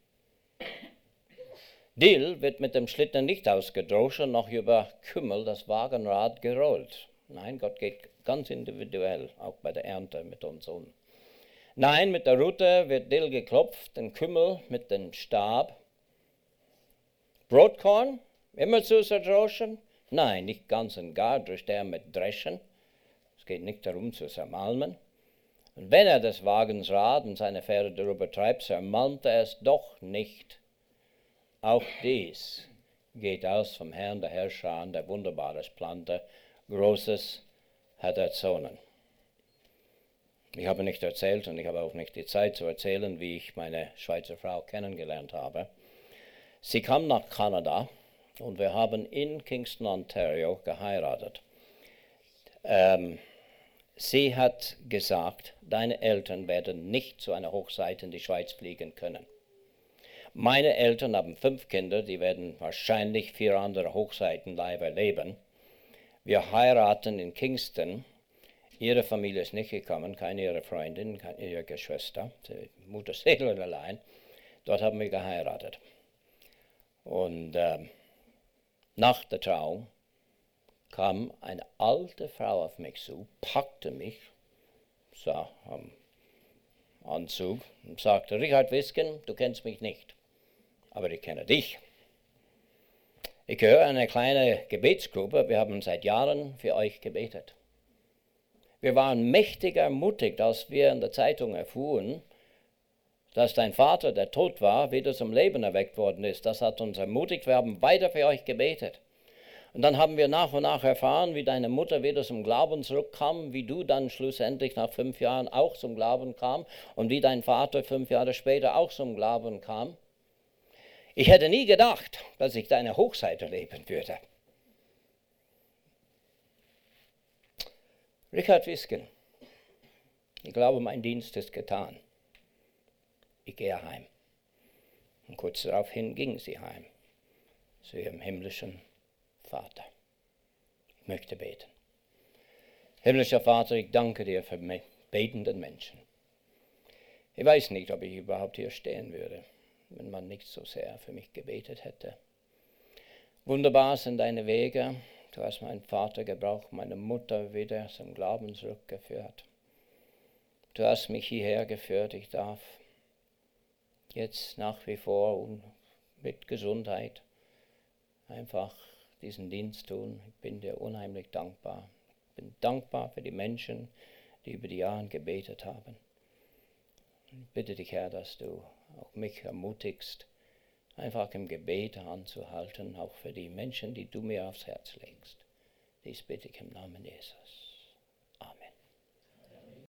Dill wird mit dem Schlitten nicht ausgedroschen, noch über Kümmel das Wagenrad gerollt. Nein, Gott geht ganz individuell, auch bei der Ernte mit uns um. Nein, mit der Rute wird Dill geklopft, den Kümmel mit dem Stab. Brotkorn, immer zu zerdroschen? Nein, nicht ganz und gar, durch der mit Dreschen. Es geht nicht darum zu zermalmen. Und wenn er des Wagens Rad und seine Pferde darüber treibt, zermalmt er es doch nicht. Auch dies geht aus vom Herrn der Herrscher, der Wunderbares plante, Großes hat erzogen. Ich habe nicht erzählt und ich habe auch nicht die Zeit zu erzählen, wie ich meine Schweizer Frau kennengelernt habe. Sie kam nach Kanada und wir haben in Kingston, Ontario geheiratet. Sie hat gesagt, deine Eltern werden nicht zu einer Hochzeit in die Schweiz fliegen können. Meine Eltern haben 5 Kinder, die werden wahrscheinlich 4 andere Hochzeiten live erleben. Wir heiraten in Kingston. Ihre Familie ist nicht gekommen, keine ihrer Freundin, keine ihrer Geschwister, die Mutter Seele allein. Dort haben wir geheiratet. Und nach der Trauung kam eine alte Frau auf mich zu, packte mich, sah am Anzug und sagte, Richard Wisken, du kennst mich nicht, aber ich kenne dich. Ich gehöre eine kleine Gebetsgruppe, wir haben seit Jahren für euch gebetet. Wir waren mächtig ermutigt, als wir in der Zeitung erfuhren, dass dein Vater, der tot war, wieder zum Leben erweckt worden ist. Das hat uns ermutigt, wir haben weiter für euch gebetet. Und dann haben wir nach und nach erfahren, wie deine Mutter wieder zum Glauben zurückkam, wie du dann schlussendlich nach 5 Jahren auch zum Glauben kam und wie dein Vater 5 Jahre später auch zum Glauben kam. Ich hätte nie gedacht, dass ich deine Hochzeit erleben würde. Richard Wisken, ich glaube, mein Dienst ist getan. Ich gehe heim. Und kurz daraufhin ging sie heim zu ihrem himmlischen Vater. Ich möchte beten. Himmlischer Vater, ich danke dir für betenden Menschen. Ich weiß nicht, ob ich überhaupt hier stehen würde, wenn man nicht so sehr für mich gebetet hätte. Wunderbar sind deine Wege. Du hast meinen Vater gebraucht, meine Mutter wieder zum Glauben zurückgeführt. Du hast mich hierher geführt. Ich darf jetzt nach wie vor mit Gesundheit einfach diesen Dienst tun. Ich bin dir unheimlich dankbar. Ich bin dankbar für die Menschen, die über die Jahre gebetet haben. Ich bitte dich, Herr, dass du auch mich ermutigst, einfach im Gebet anzuhalten, auch für die Menschen, die du mir aufs Herz legst. Dies bitte ich im Namen Jesus.